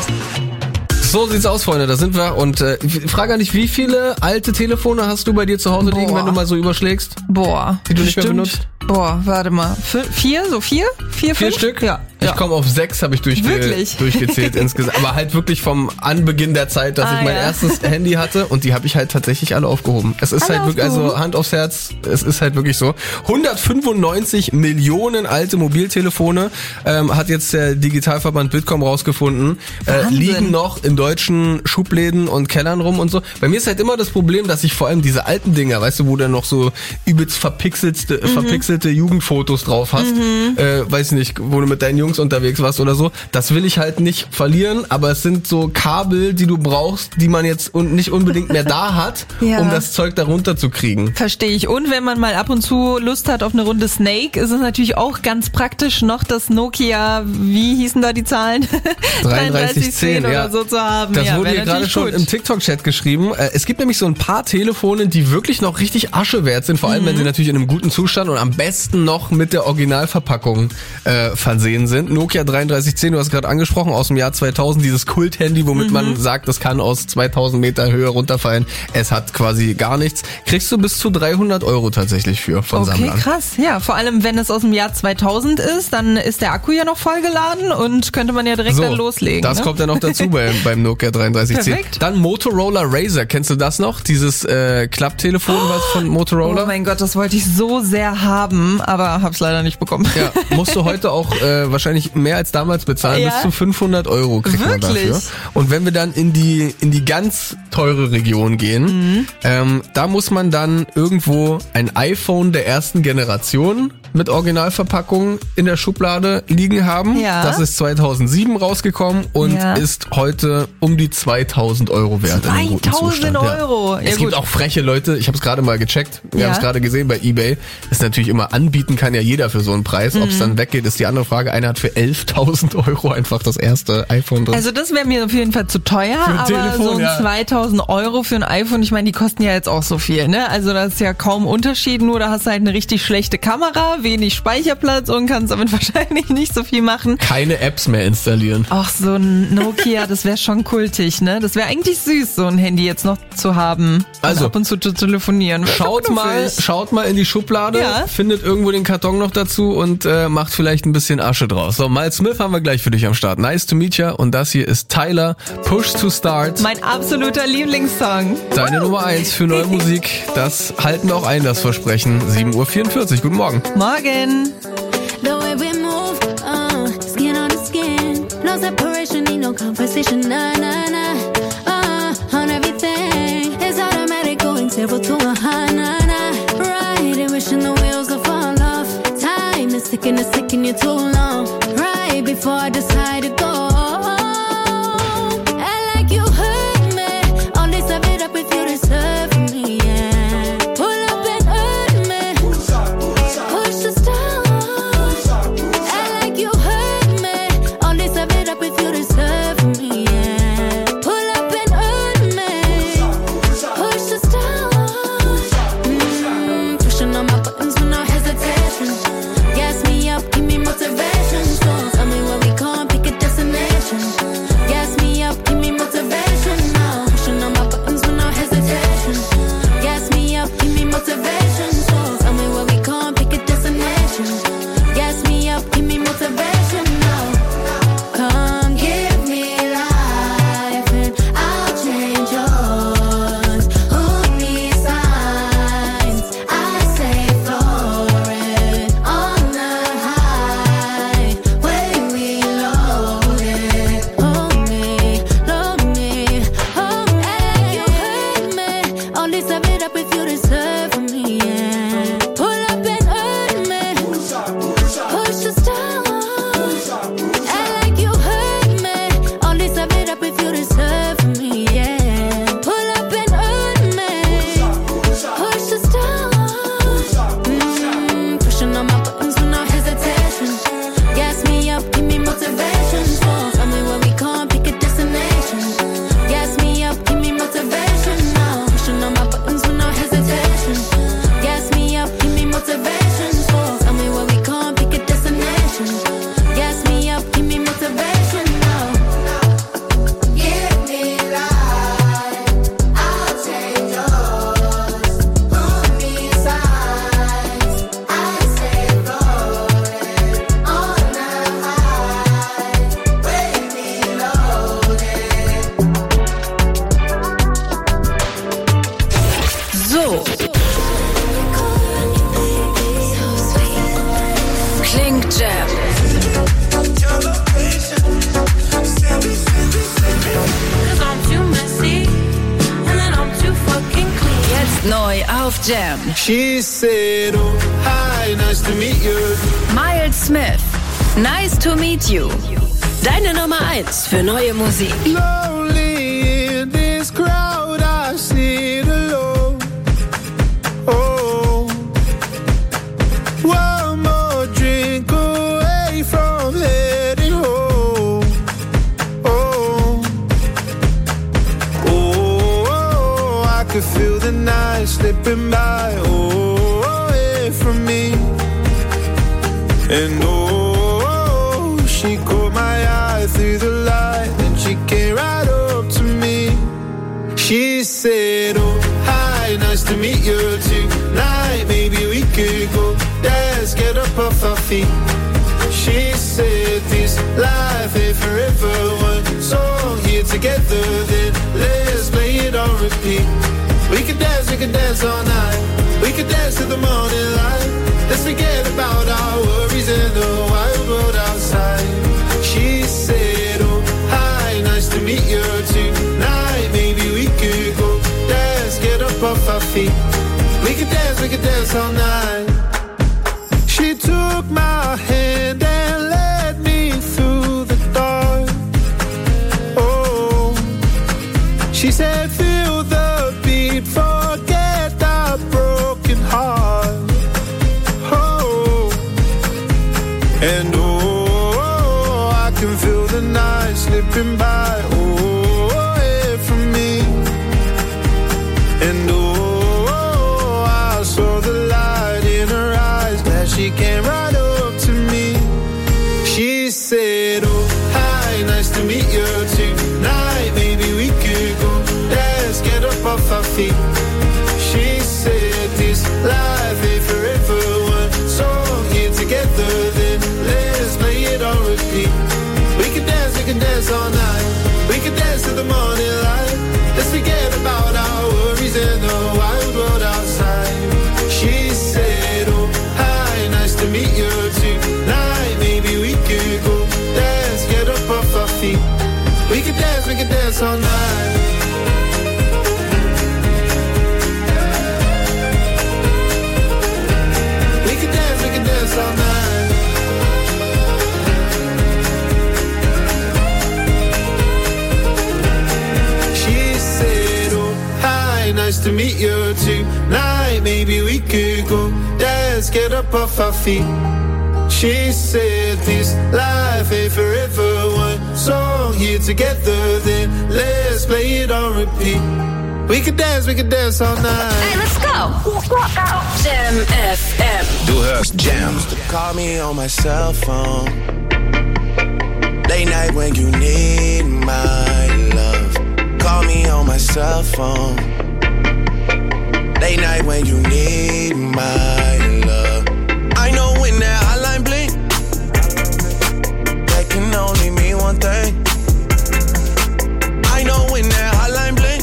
So sieht's aus, Freunde, da sind wir. Und äh, ich frage an dich, wie viele alte Telefone hast du bei dir zu Hause liegen, wenn du mal so überschlägst? Boah. Die du nicht mehr bestimmt. benutzt? Boah, warte mal. F- vier? So vier? Vier, Vier fünf? Stück? Ja. Ich ja. komme auf sechs, habe ich durchge- Wirklich? durchgezählt insgesamt. Aber halt wirklich vom Anbeginn der Zeit, dass Ah, ich mein ja. erstes Handy hatte und die habe ich halt tatsächlich alle aufgehoben. Es ist Alle halt wirklich, also aufgehoben? Hand aufs Herz, es ist halt wirklich so. hundertfünfundneunzig Millionen alte Mobiltelefone ähm, hat jetzt der Digitalverband Bitkom rausgefunden, äh, liegen noch in deutschen Schubläden und Kellern rum und so. Bei mir ist halt immer das Problem, dass ich vor allem diese alten Dinger, weißt du, wo dann noch so übelst verpixelte, Mhm. verpixelte Jugendfotos drauf hast, Mhm. äh, weiß nicht, wo du mit deinen Jungs unterwegs warst oder so, das will ich halt nicht verlieren, aber es sind so Kabel, die du brauchst, die man jetzt un- nicht unbedingt mehr da hat, Ja. um das Zeug da runter zu kriegen. Verstehe ich. Und wenn man mal ab und zu Lust hat auf eine Runde Snake, ist es natürlich auch ganz praktisch, noch das Nokia, wie hießen da die Zahlen? dreiunddreißig zehn, ja. oder so zu haben. Das ja, wurde wär hier gerade natürlich schon gut. im TikTok-Chat geschrieben. Äh, Es gibt nämlich so ein paar Telefone, die wirklich noch richtig Asche wert sind, vor allem Mhm. wenn sie natürlich in einem guten Zustand und am besten noch mit der Originalverpackung äh, versehen sind. Nokia dreiunddreißig zehn, du hast gerade angesprochen, aus dem Jahr zweitausend, dieses Kult-Handy, womit Mhm. man sagt, das kann aus zweitausend Meter Höhe runterfallen. Es hat quasi gar nichts. Kriegst du bis zu dreihundert Euro tatsächlich für von Okay, Sammlern. krass. Ja, vor allem, wenn es aus dem Jahr zweitausend ist, dann ist der Akku ja noch vollgeladen und könnte man ja direkt So, dann loslegen. das ne? kommt ja noch dazu bei, beim Nokia dreiunddreißig zehn. Perfekt. Dann Motorola Razr, kennst du das noch? Dieses äh, Klapptelefon was von Motorola? Oh mein Gott, das wollte ich so sehr haben, aber hab's leider nicht bekommen. Ja, musst du heute auch äh, wahrscheinlich mehr als damals bezahlen, Ja. bis zu fünfhundert Euro kriegt man Wirklich? dafür. Und wenn wir dann in die in die ganz teure Region gehen, Mhm. ähm, da muss man dann irgendwo ein iPhone der ersten Generation mit Originalverpackung in der Schublade liegen haben. Ja. Das ist zweitausendsieben rausgekommen und Ja. ist heute um die zweitausend Euro wert. in einem guten zweitausend Zustand. Euro. Ja. Ja, Es gibt gut. auch freche Leute, ich habe es gerade mal gecheckt, wir Ja. haben es gerade gesehen bei eBay, ist natürlich immer anbieten kann ja jeder für so einen Preis. Ob es Mhm. dann weggeht, ist die andere Frage. Einer hat für elftausend Euro einfach das erste iPhone drin. Also das wäre mir auf jeden Fall zu teuer, Für ein aber Telefon, so ein ja. zweitausend Euro für ein iPhone, ich meine, die kosten ja jetzt auch so viel, ne? Also das ist ja kaum Unterschied, nur da hast du halt eine richtig schlechte Kamera, wenig Speicherplatz und kannst damit wahrscheinlich nicht so viel machen. Keine Apps mehr installieren. Ach, so ein Nokia, das wäre schon kultig, ne? Das wäre eigentlich süß, so ein Handy jetzt noch zu haben. Also, und ab und zu zu telefonieren. Wär Schaut doch mal, knuffig. schaut mal in die Schublade, Ja. findet irgendwo den Karton noch dazu und äh, macht vielleicht ein bisschen Asche draus. So, Miles Smith haben wir gleich für dich am Start. Nice to meet ya. Und das hier ist Tyler, Push to Start. Mein absoluter Lieblingssong. Deine Nummer eins für neue Musik. Das halten wir auch ein, das Versprechen. sieben Uhr vierundvierzig. Guten Morgen. Morgen. The way we move, uh, skin on skin. No separation, need no conversation. Nah, nah, nah. Uh, on everything. It's automatic, going zero to a high, nah, nah. Right, and wishing the wheels will fall off. Time is ticking, it's taking you too long. Right before I decide to go. I like you hurt me. All this I beat up if you deserve me, yeah. Pull up and hurt me. Push the start. I like you hurt me. All this I beat up if you deserve me, yeah. Pull up and hurt me. Push the start. Mm, pushing on my buttons with no hesitation. Gas me up, give me motivation. So tell me what we call auf Jam. She said, oh, hi, nice to meet you. Miles Smith, Nice to Meet You. Deine Nummer eins für neue Musik. Lonely in this crowd, I sit alone. Oh, one more drink away from heading home. Oh, oh, oh, I could feel the night slipping by. Oh, away from me. And oh, she caught my eye through the light, and she came right up to me. She said, oh, hi, nice to meet you tonight. Maybe we could go dance, get up off our feet. She said, this life ain't forever. One song here together, then let's play it on repeat. We could dance, we could dance all night. We could dance to the morning light. Let's forget about our worries in the wild world outside. She said, oh, hi, nice to meet you tonight. Maybe we could go dance, get up off our feet. We could dance, we could dance all night. She took my hand and led me through the dark. Oh, she said, feel the beat, forget the broken heart. And oh, I can feel the night slipping by, oh, away from me. And oh, I saw the light in her eyes, that she came right up to me. She said, oh, hi, nice to meet you tonight. Maybe we could go dance, get up off our feet. She said, this life ain't forever. One song here together, then let's play it on repeat. We can dance, we can dance all night. We can dance to the morning light. Let's forget about our worries in the wild world outside. She said, oh, hi, nice to meet you tonight. Maybe we could go dance, get up off our feet. We can dance, we can dance all night. We can dance, we can dance all night. Nice to meet you tonight. Maybe we could go dance, get up off our feet. She said this life ain't forever. One song here together, then let's play it on repeat. We could dance, we could dance all night. Hey, let's go. Jam F M. Du hörst Jam. Call me on my cell phone. Late night when you need my love. Call me on my cell phone. Late night when you need my love. I know when that hotline blink, that can only mean one thing. I know when that hotline blink,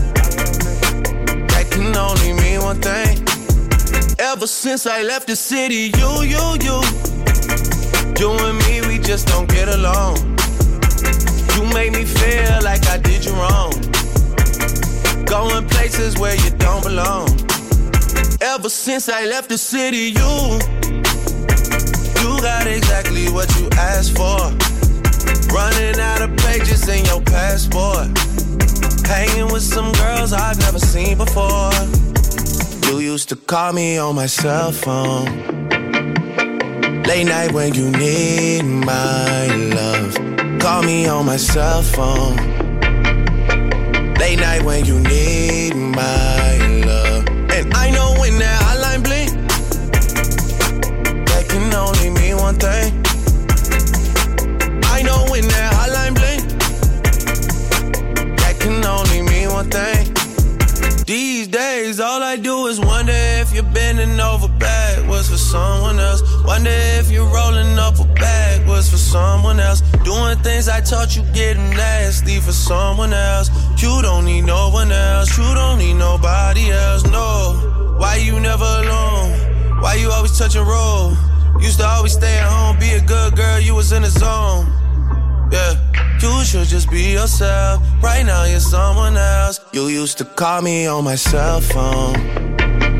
that can only mean one thing. Ever since I left the city, you, you, you, you and me, we just don't get along. You made me feel like I did you wrong. Going places where you don't belong. Ever since I left the city, you You got exactly what you asked for. Running out of pages in your passport. Hanging with some girls I've never seen before. You used to call me on my cell phone. Late night when you need my love. Call me on my cell phone. Late night when you need my love. And I know when that hotline blink, that can only mean one thing. I know when that hotline blink, that can only mean one thing. These days all I do is wonder if you're bending over backwards for someone else. Wonder if you're rolling up a backwards for someone else. Doing things I taught you getting nasty for someone else. You don't need no one else. You don't need nobody else, no. Why you never alone? Why you always touch and roll? Used to always stay at home, be a good girl, you was in the zone. Yeah, you should just be yourself. Right now you're someone else. You used to call me on my cell phone.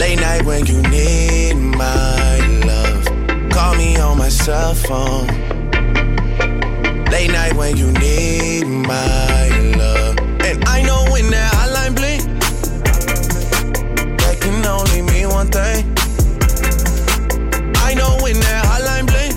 Late night when you need my love. Call me on my cell phone. Late night when you need my love. And I know when that hotline blink, that can only mean one thing. I know when that hotline blink,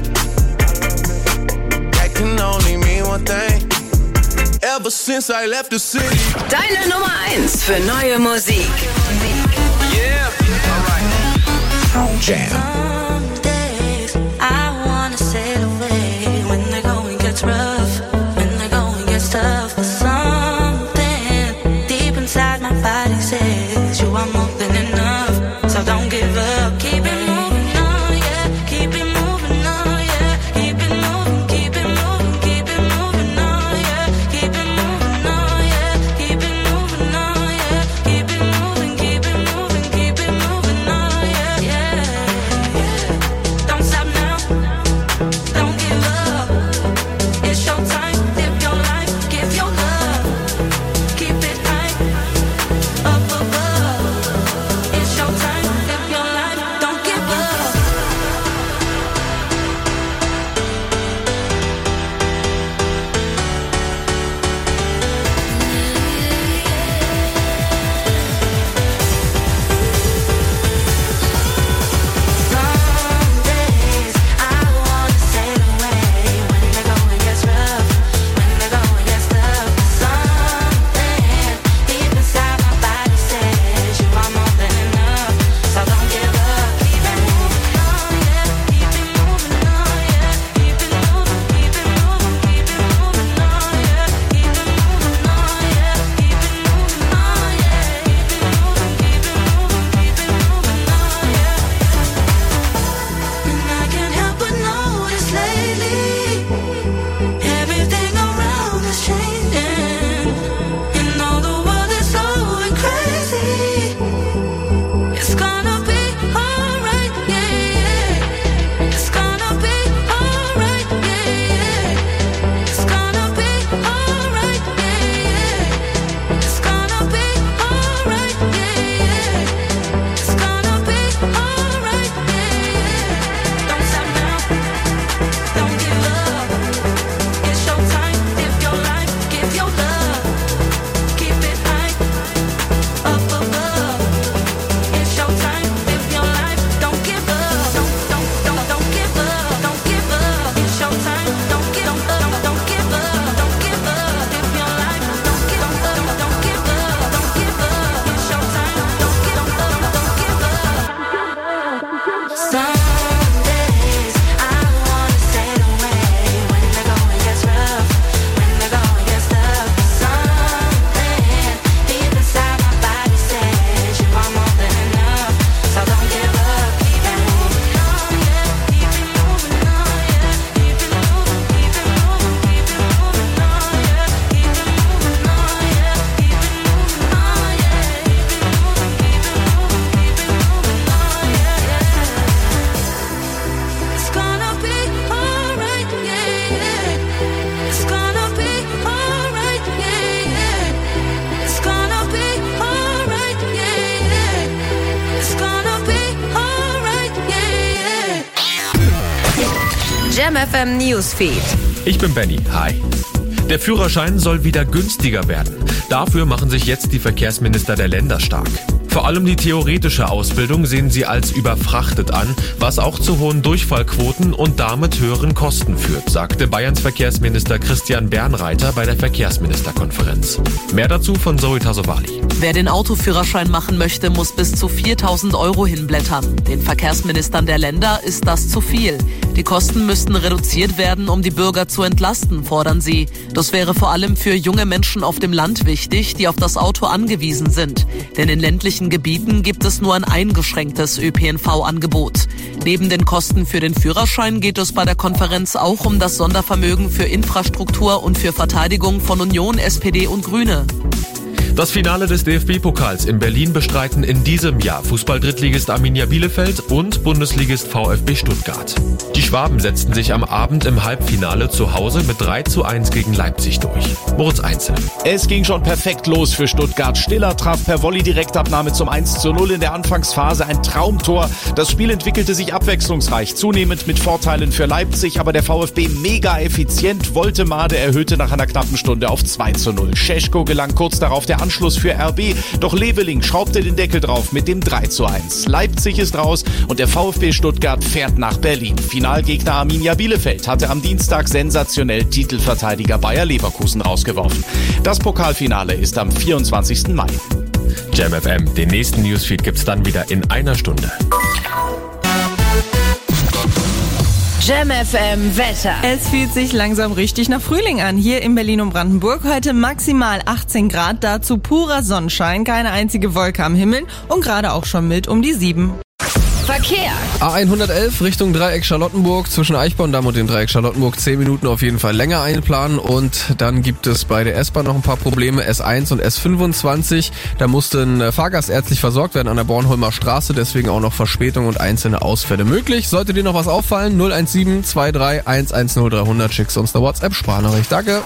that can only mean one thing. Ever since I left the city. Deine Nummer eins für neue Musik. Yeah, alright. Jam. Some days I wanna sail away when the going gets rough, when the going gets tough. But something deep inside my body says you are more than enough. So don't give up, keep it moving on, yeah. Keep it moving on, yeah. Keep it moving, keep it moving, keep it moving on, yeah. Keep it moving on, yeah. Keep it moving on, yeah. Keep it moving, keep it moving, keep it moving on, yeah, yeah. Don't stop now, don't give up. It's your time, live your life, give your love. Keep it high, up above. It's your time, live your life, don't give up. Some days I wanna sail away when the going gets rough, when the going gets tough. Something deep inside my body says you are more than enough. So don't give up, keep it moving on, yeah. Keep it moving on, yeah. Keep it moving, keep it moving, keep it moving on, yeah. Keep it moving on, yeah. Keep it moving on, yeah. Keep it moving, keep it moving, keep it moving on, yeah. And I can't help but notice lately, everything around is changing. And though the world is going crazy, it's gonna be alright, yeah, yeah. It's gonna be alright, yeah, yeah. It's gonna be alright, yeah, yeah. It's gonna be alright, yeah, yeah. It's gonna be alright, yeah, yeah. Don't stop now, don't give up. It's your time, live your life, give your love. Keep it high, up above. It's your time, live your life, don't give up. Don't, don't, don't, don't give up, don't give up. It's your time, don't give up, don't, don't give up, don't give up. Live your life, don't give up, don't, don't give up, don't give up. It's your time, don't give up, don't give up. Some days I wanna sail away when the going gets rough, when the going gets tough. Something deep inside my body says you are more than enough. So don't give up, keep it moving on, yeah. Keep it moving on, yeah. Keep it moving, keep it moving, keep it moving on, yeah. Keep it moving on, yeah. Keep it moving on, yeah. Keep it moving, keep it moving, keep it moving on, yeah, yeah. It's gonna be alright, yeah, yeah. It's gonna be alright, yeah, yeah. It's gonna be alright, yeah, yeah. It's gonna be alright, yeah, yeah. Jam F M Newsfeed. Ich bin Benny. Hi. Der Führerschein soll wieder günstiger werden. Dafür machen sich jetzt die Verkehrsminister der Länder stark. Vor allem die theoretische Ausbildung sehen sie als überfrachtet an, was auch zu hohen Durchfallquoten und damit höheren Kosten führt, sagte Bayerns Verkehrsminister Christian Bernreiter bei der Verkehrsministerkonferenz. Mehr dazu von Zoe Tasovali. Wer den Autoführerschein machen möchte, muss bis zu viertausend Euro hinblättern. Den Verkehrsministern der Länder ist das zu viel. Die Kosten müssten reduziert werden, um die Bürger zu entlasten, fordern sie. Das wäre vor allem für junge Menschen auf dem Land wichtig, die auf das Auto angewiesen sind. Denn in ländlichen Gebieten gibt es nur ein eingeschränktes Ö P N V-Angebot. Neben den Kosten für den Führerschein geht es bei der Konferenz auch um das Sondervermögen für Infrastruktur und für Verteidigung von Union, S P D und Grüne. Das Finale des D F B-Pokals in Berlin bestreiten in diesem Jahr Fußball-Drittligist Arminia Bielefeld und Bundesligist VfB Stuttgart. Die Schwaben setzten sich am Abend im Halbfinale zu Hause mit drei zu eins gegen Leipzig durch. Moritz Einzel. Es ging schon perfekt los für Stuttgart. Stiller traf per Volley-Direktabnahme zum eins zu null in der Anfangsphase ein Traumtor. Das Spiel entwickelte sich abwechslungsreich, zunehmend mit Vorteilen für Leipzig, aber der VfB mega effizient. Woltemade erhöhte nach einer knappen Stunde auf zwei zu null. Šeško gelang kurz darauf der Anschluss für R B, doch Leveling schraubte den Deckel drauf mit dem drei zu eins. Leipzig ist raus und der VfB Stuttgart fährt nach Berlin. Finalgegner Arminia Bielefeld hatte am Dienstag sensationell Titelverteidiger Bayer Leverkusen rausgeworfen. Das Pokalfinale ist am vierundzwanzigsten Mai. Jam F M, den nächsten Newsfeed gibt's dann wieder in einer Stunde. Jam F M Wetter. Es fühlt sich langsam richtig nach Frühling an. Hier in Berlin und Brandenburg heute maximal achtzehn Grad, dazu purer Sonnenschein, keine einzige Wolke am Himmel und gerade auch schon mild um die sieben. Verkehr. A hundertelf Richtung Dreieck Charlottenburg, zwischen Eichborn-Damm und dem Dreieck Charlottenburg zehn Minuten auf jeden Fall länger einplanen und dann gibt es bei der S-Bahn noch ein paar Probleme, S eins und S fünfundzwanzig, da musste ein Fahrgast ärztlich versorgt werden an der Bornholmer Straße, deswegen auch noch Verspätung und einzelne Ausfälle möglich. Sollte dir noch was auffallen, null eins sieben zwei drei eins eins null drei hundert, schickst uns eine WhatsApp-Sprachnachricht. Danke.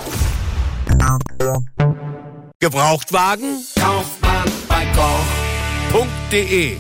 Gebrauchtwagen? Kauft man bei Koch punkt de.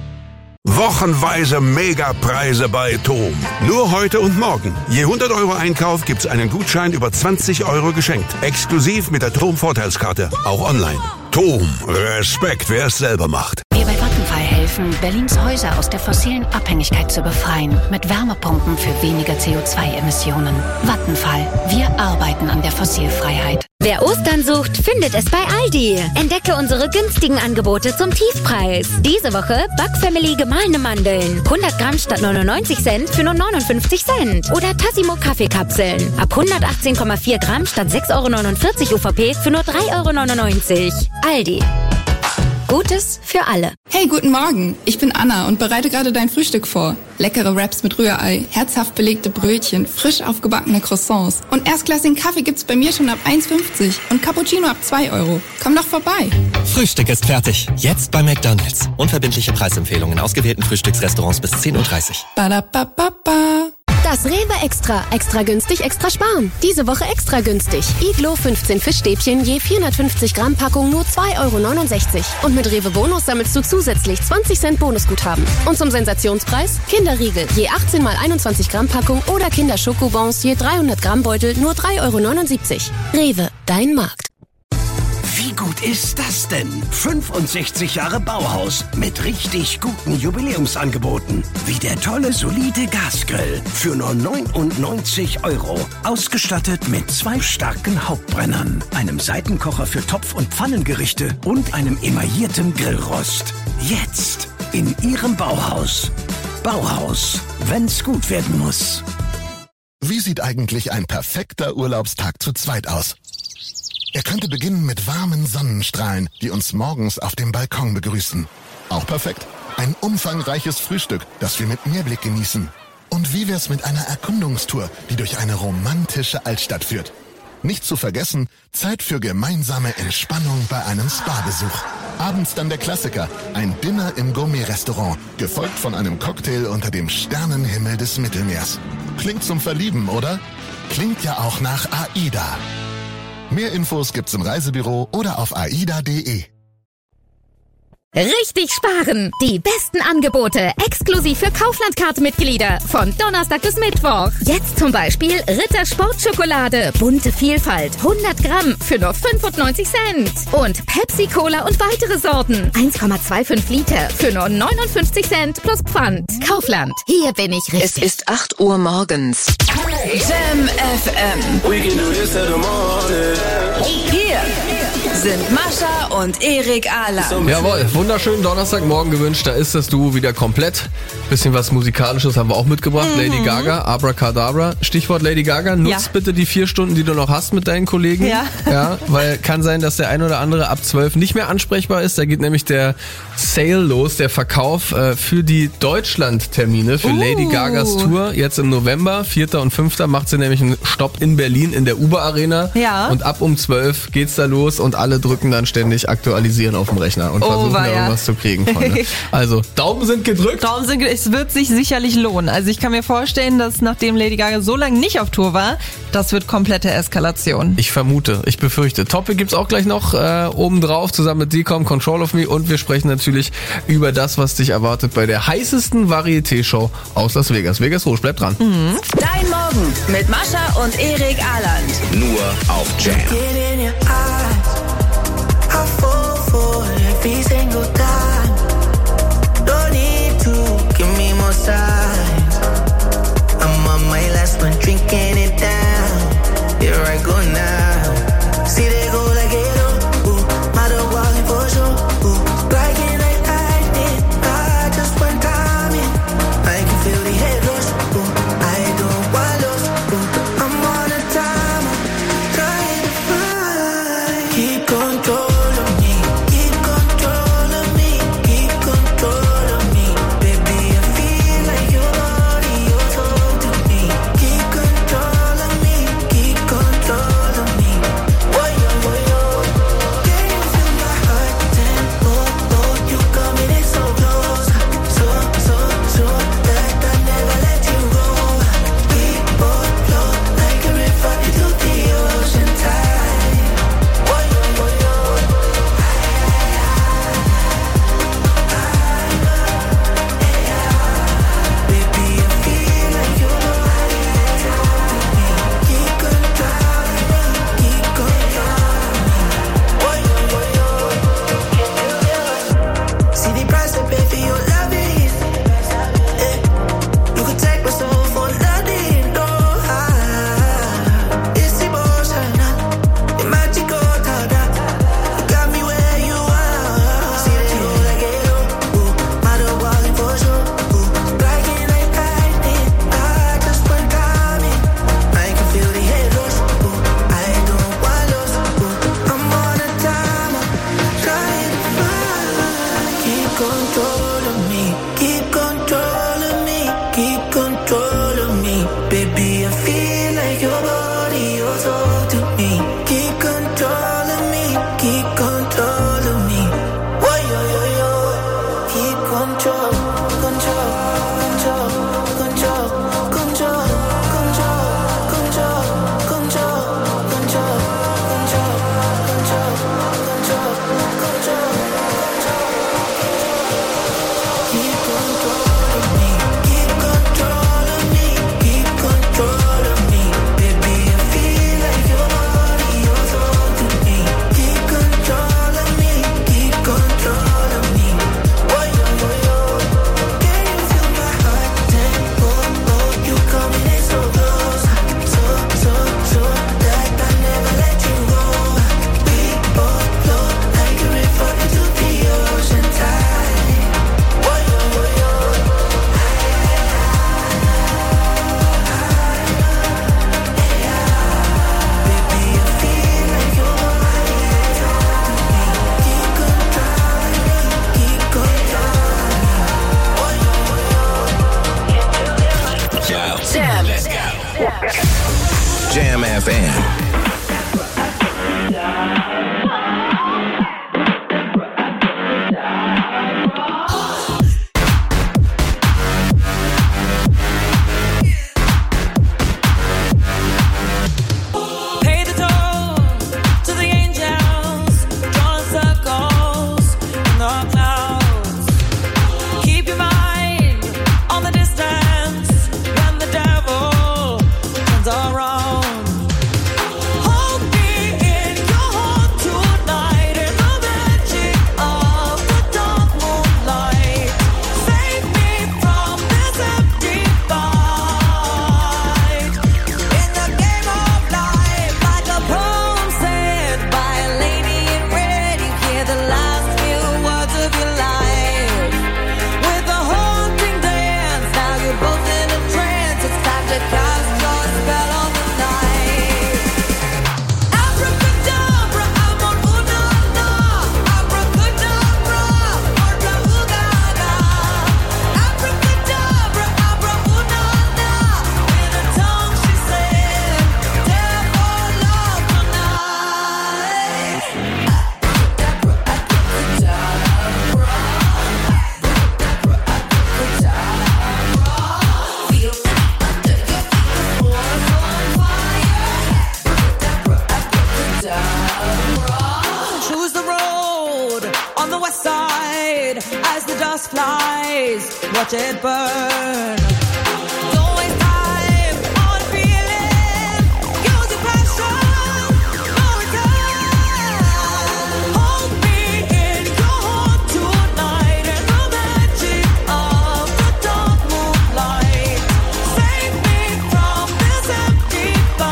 Wochenweise Megapreise bei Tom. Nur heute und morgen. Je hundert Euro Einkauf gibt's einen Gutschein über zwanzig Euro geschenkt. Exklusiv mit der Tom Vorteilskarte. Auch online. Tom. Respekt, wer es selber macht. Wir bei Vattenfall helfen, Berlins Häuser aus der fossilen Abhängigkeit zu befreien. Mit Wärmepumpen für weniger C O zwei Emissionen. Vattenfall. Wir arbeiten an der Fossilfreiheit. Wer Ostern sucht, findet es bei Aldi. Entdecke unsere günstigen Angebote zum Tiefpreis. Diese Woche Backfamily gemahlene Mandeln. hundert Gramm statt neunundneunzig Cent für nur neunundfünfzig Cent. Oder Tassimo Kaffeekapseln. Ab hundertachtzehn Komma vier Gramm statt sechs Euro neunundvierzig U V P für nur drei Euro neunundneunzig. Aldi. Gutes für alle. Hey, guten Morgen. Ich bin Anna und bereite gerade dein Frühstück vor. Leckere Wraps mit Rührei, herzhaft belegte Brötchen, frisch aufgebackene Croissants. Und erstklassigen Kaffee gibt's bei mir schon ab eins fünfzig und Cappuccino ab zwei Euro. Komm doch vorbei. Frühstück ist fertig. Jetzt bei McDonald's. Unverbindliche Preisempfehlungen in ausgewählten Frühstücksrestaurants bis zehn Uhr dreißig. Badabababa. Das Rewe Extra. Extra günstig, extra sparen. Diese Woche extra günstig. Iglo fünfzehn Fischstäbchen je vierhundertfünfzig Gramm Packung nur zwei Euro neunundsechzig. Und mit Rewe Bonus sammelst du zusätzlich zwanzig Cent Bonusguthaben. Und zum Sensationspreis Kinderriegel je achtzehn mal einundzwanzig Gramm Packung oder Kinderschokobons je dreihundert Gramm Beutel nur drei Euro neunundsiebzig. Rewe, dein Markt. Wie gut ist das denn? fünfundsechzig Jahre Bauhaus mit richtig guten Jubiläumsangeboten. Wie der tolle, solide Gasgrill für nur neunundneunzig Euro. Ausgestattet mit zwei starken Hauptbrennern, einem Seitenkocher für Topf- und Pfannengerichte und einem emaillierten Grillrost. Jetzt in Ihrem Bauhaus. Bauhaus, wenn's gut werden muss. Wie sieht eigentlich ein perfekter Urlaubstag zu zweit aus? Er könnte beginnen mit warmen Sonnenstrahlen, die uns morgens auf dem Balkon begrüßen. Auch perfekt. Ein umfangreiches Frühstück, das wir mit Meerblick genießen. Und wie wär's mit einer Erkundungstour, die durch eine romantische Altstadt führt? Nicht zu vergessen, Zeit für gemeinsame Entspannung bei einem Spa-Besuch. Abends dann der Klassiker, ein Dinner im Gourmet-Restaurant, gefolgt von einem Cocktail unter dem Sternenhimmel des Mittelmeers. Klingt zum Verlieben, oder? Klingt ja auch nach AIDA. Mehr Infos gibt's im Reisebüro oder auf aida punkt de. Richtig sparen! Die besten Angebote exklusiv für Kaufland-Card-Mitglieder von Donnerstag bis Mittwoch. Jetzt zum Beispiel Ritter Sportschokolade, bunte Vielfalt, hundert Gramm für nur fünfundneunzig Cent. Und Pepsi Cola und weitere Sorten, eins Komma fünfundzwanzig Liter für nur neunundfünfzig Cent plus Pfand. Kaufland, hier bin ich richtig. Es ist acht Uhr morgens. Jam F M. We can do this till the morning. Hier sind Mascha und Erik Alam. Jawohl, wunderschönen Donnerstagmorgen gewünscht. Da ist das Duo wieder komplett. Bisschen was Musikalisches haben wir auch mitgebracht. Mhm. Lady Gaga, Abracadabra. Stichwort Lady Gaga. Nutz ja. bitte die vier Stunden, die du noch hast mit deinen Kollegen. Ja. Ja, weil kann sein, dass der ein oder andere ab zwölf nicht mehr ansprechbar ist. Da geht nämlich der Sale los, der Verkauf äh, für die Deutschland-Termine für uh. Lady Gagas Tour. Jetzt im November, vierter und fünfter macht sie nämlich einen Stopp in Berlin in der Uber Arena. Ja. Und ab um zwölf geht's da los und alle alle drücken dann ständig aktualisieren auf dem Rechner und Oh, versuchen da weia. irgendwas zu kriegen, Freunde. Also, Daumen sind gedrückt. Daumen sind gedrückt. Es wird sich sicherlich lohnen. Also ich kann mir vorstellen, dass nachdem Lady Gaga so lange nicht auf Tour war, das wird komplette Eskalation. Ich vermute, ich befürchte. Topic gibt's auch gleich noch äh, obendrauf, zusammen mit D-Com, Control of Me, und wir sprechen natürlich über das, was dich erwartet bei der heißesten Varieté-Show aus Las Vegas. Vegas Rouge, bleib dran. Mhm. Dein Morgen mit Mascha und Erik Aland. Nur auf Jam. Get in your eyes. I fall for every single time. Don't need to give me more signs. I'm on my last one, drinking it down. Here I go now. See they go like it oh, ooh, matter walking for sure. Ooh, like it like I did. I just went time in. I can feel the head rush. Ooh, I don't want lost. Ooh, I'm on a timer, trying to find. Keep control of me. Keep control of me. Keep control of me. Baby, I feel like your body, your soul to me. Keep control of me. Keep control of me. Boy, yo, boy, yo. Can you feel my heart tempo? Oh, you coming in so close, so, so, so that I never let you go. We both flow like a river into the ocean tide. Boy, yo, boy, yo. just flies, watch it burn. Don't waste time on feeling, use your passion, no return. Hold me in your heart tonight in the magic of the dark moonlight. Save me from this empty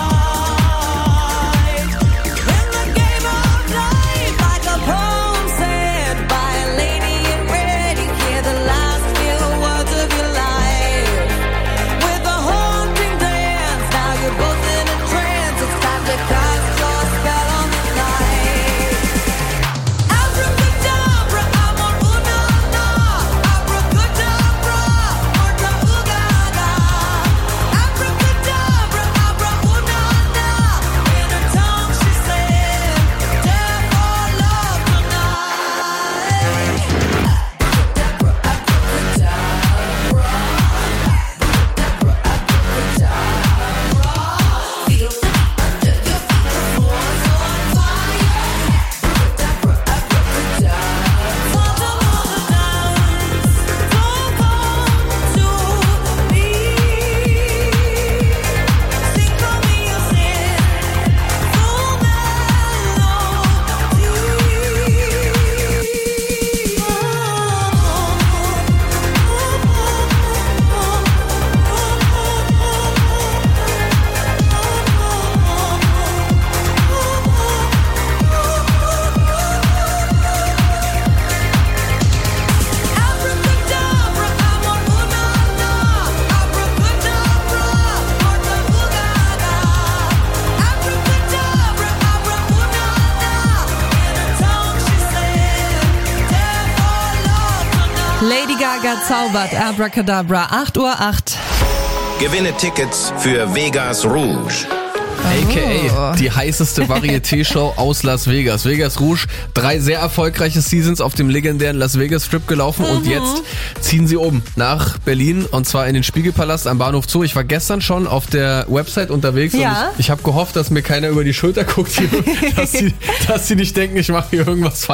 fight. In the game of life, like a poem said by a lady in red, you hear the last few words of your life. With a haunting dance, now you're both in a trance. It's time to cast your spell on the night. Abracadabra, amor, una, na. Abracadabra, orta, ugaga. Abracadabra, abra, una, na. In her tongue she said, death or love Lady Gaga zaubert, Abracadabra, acht Uhr acht. Gewinne Tickets für Vegas Rouge. A K A die heißeste Varieté-Show aus Las Vegas. Vegas Rouge, drei sehr erfolgreiche Seasons auf dem legendären Las Vegas Strip gelaufen und Mhm. jetzt ziehen sie um nach Berlin und zwar in den Spiegelpalast am Bahnhof Zoo. Ich war gestern schon auf der Website unterwegs Ja. und ich, ich habe gehofft, dass mir keiner über die Schulter guckt, hier, dass, sie, dass sie nicht denken, ich mache hier irgendwas falsch.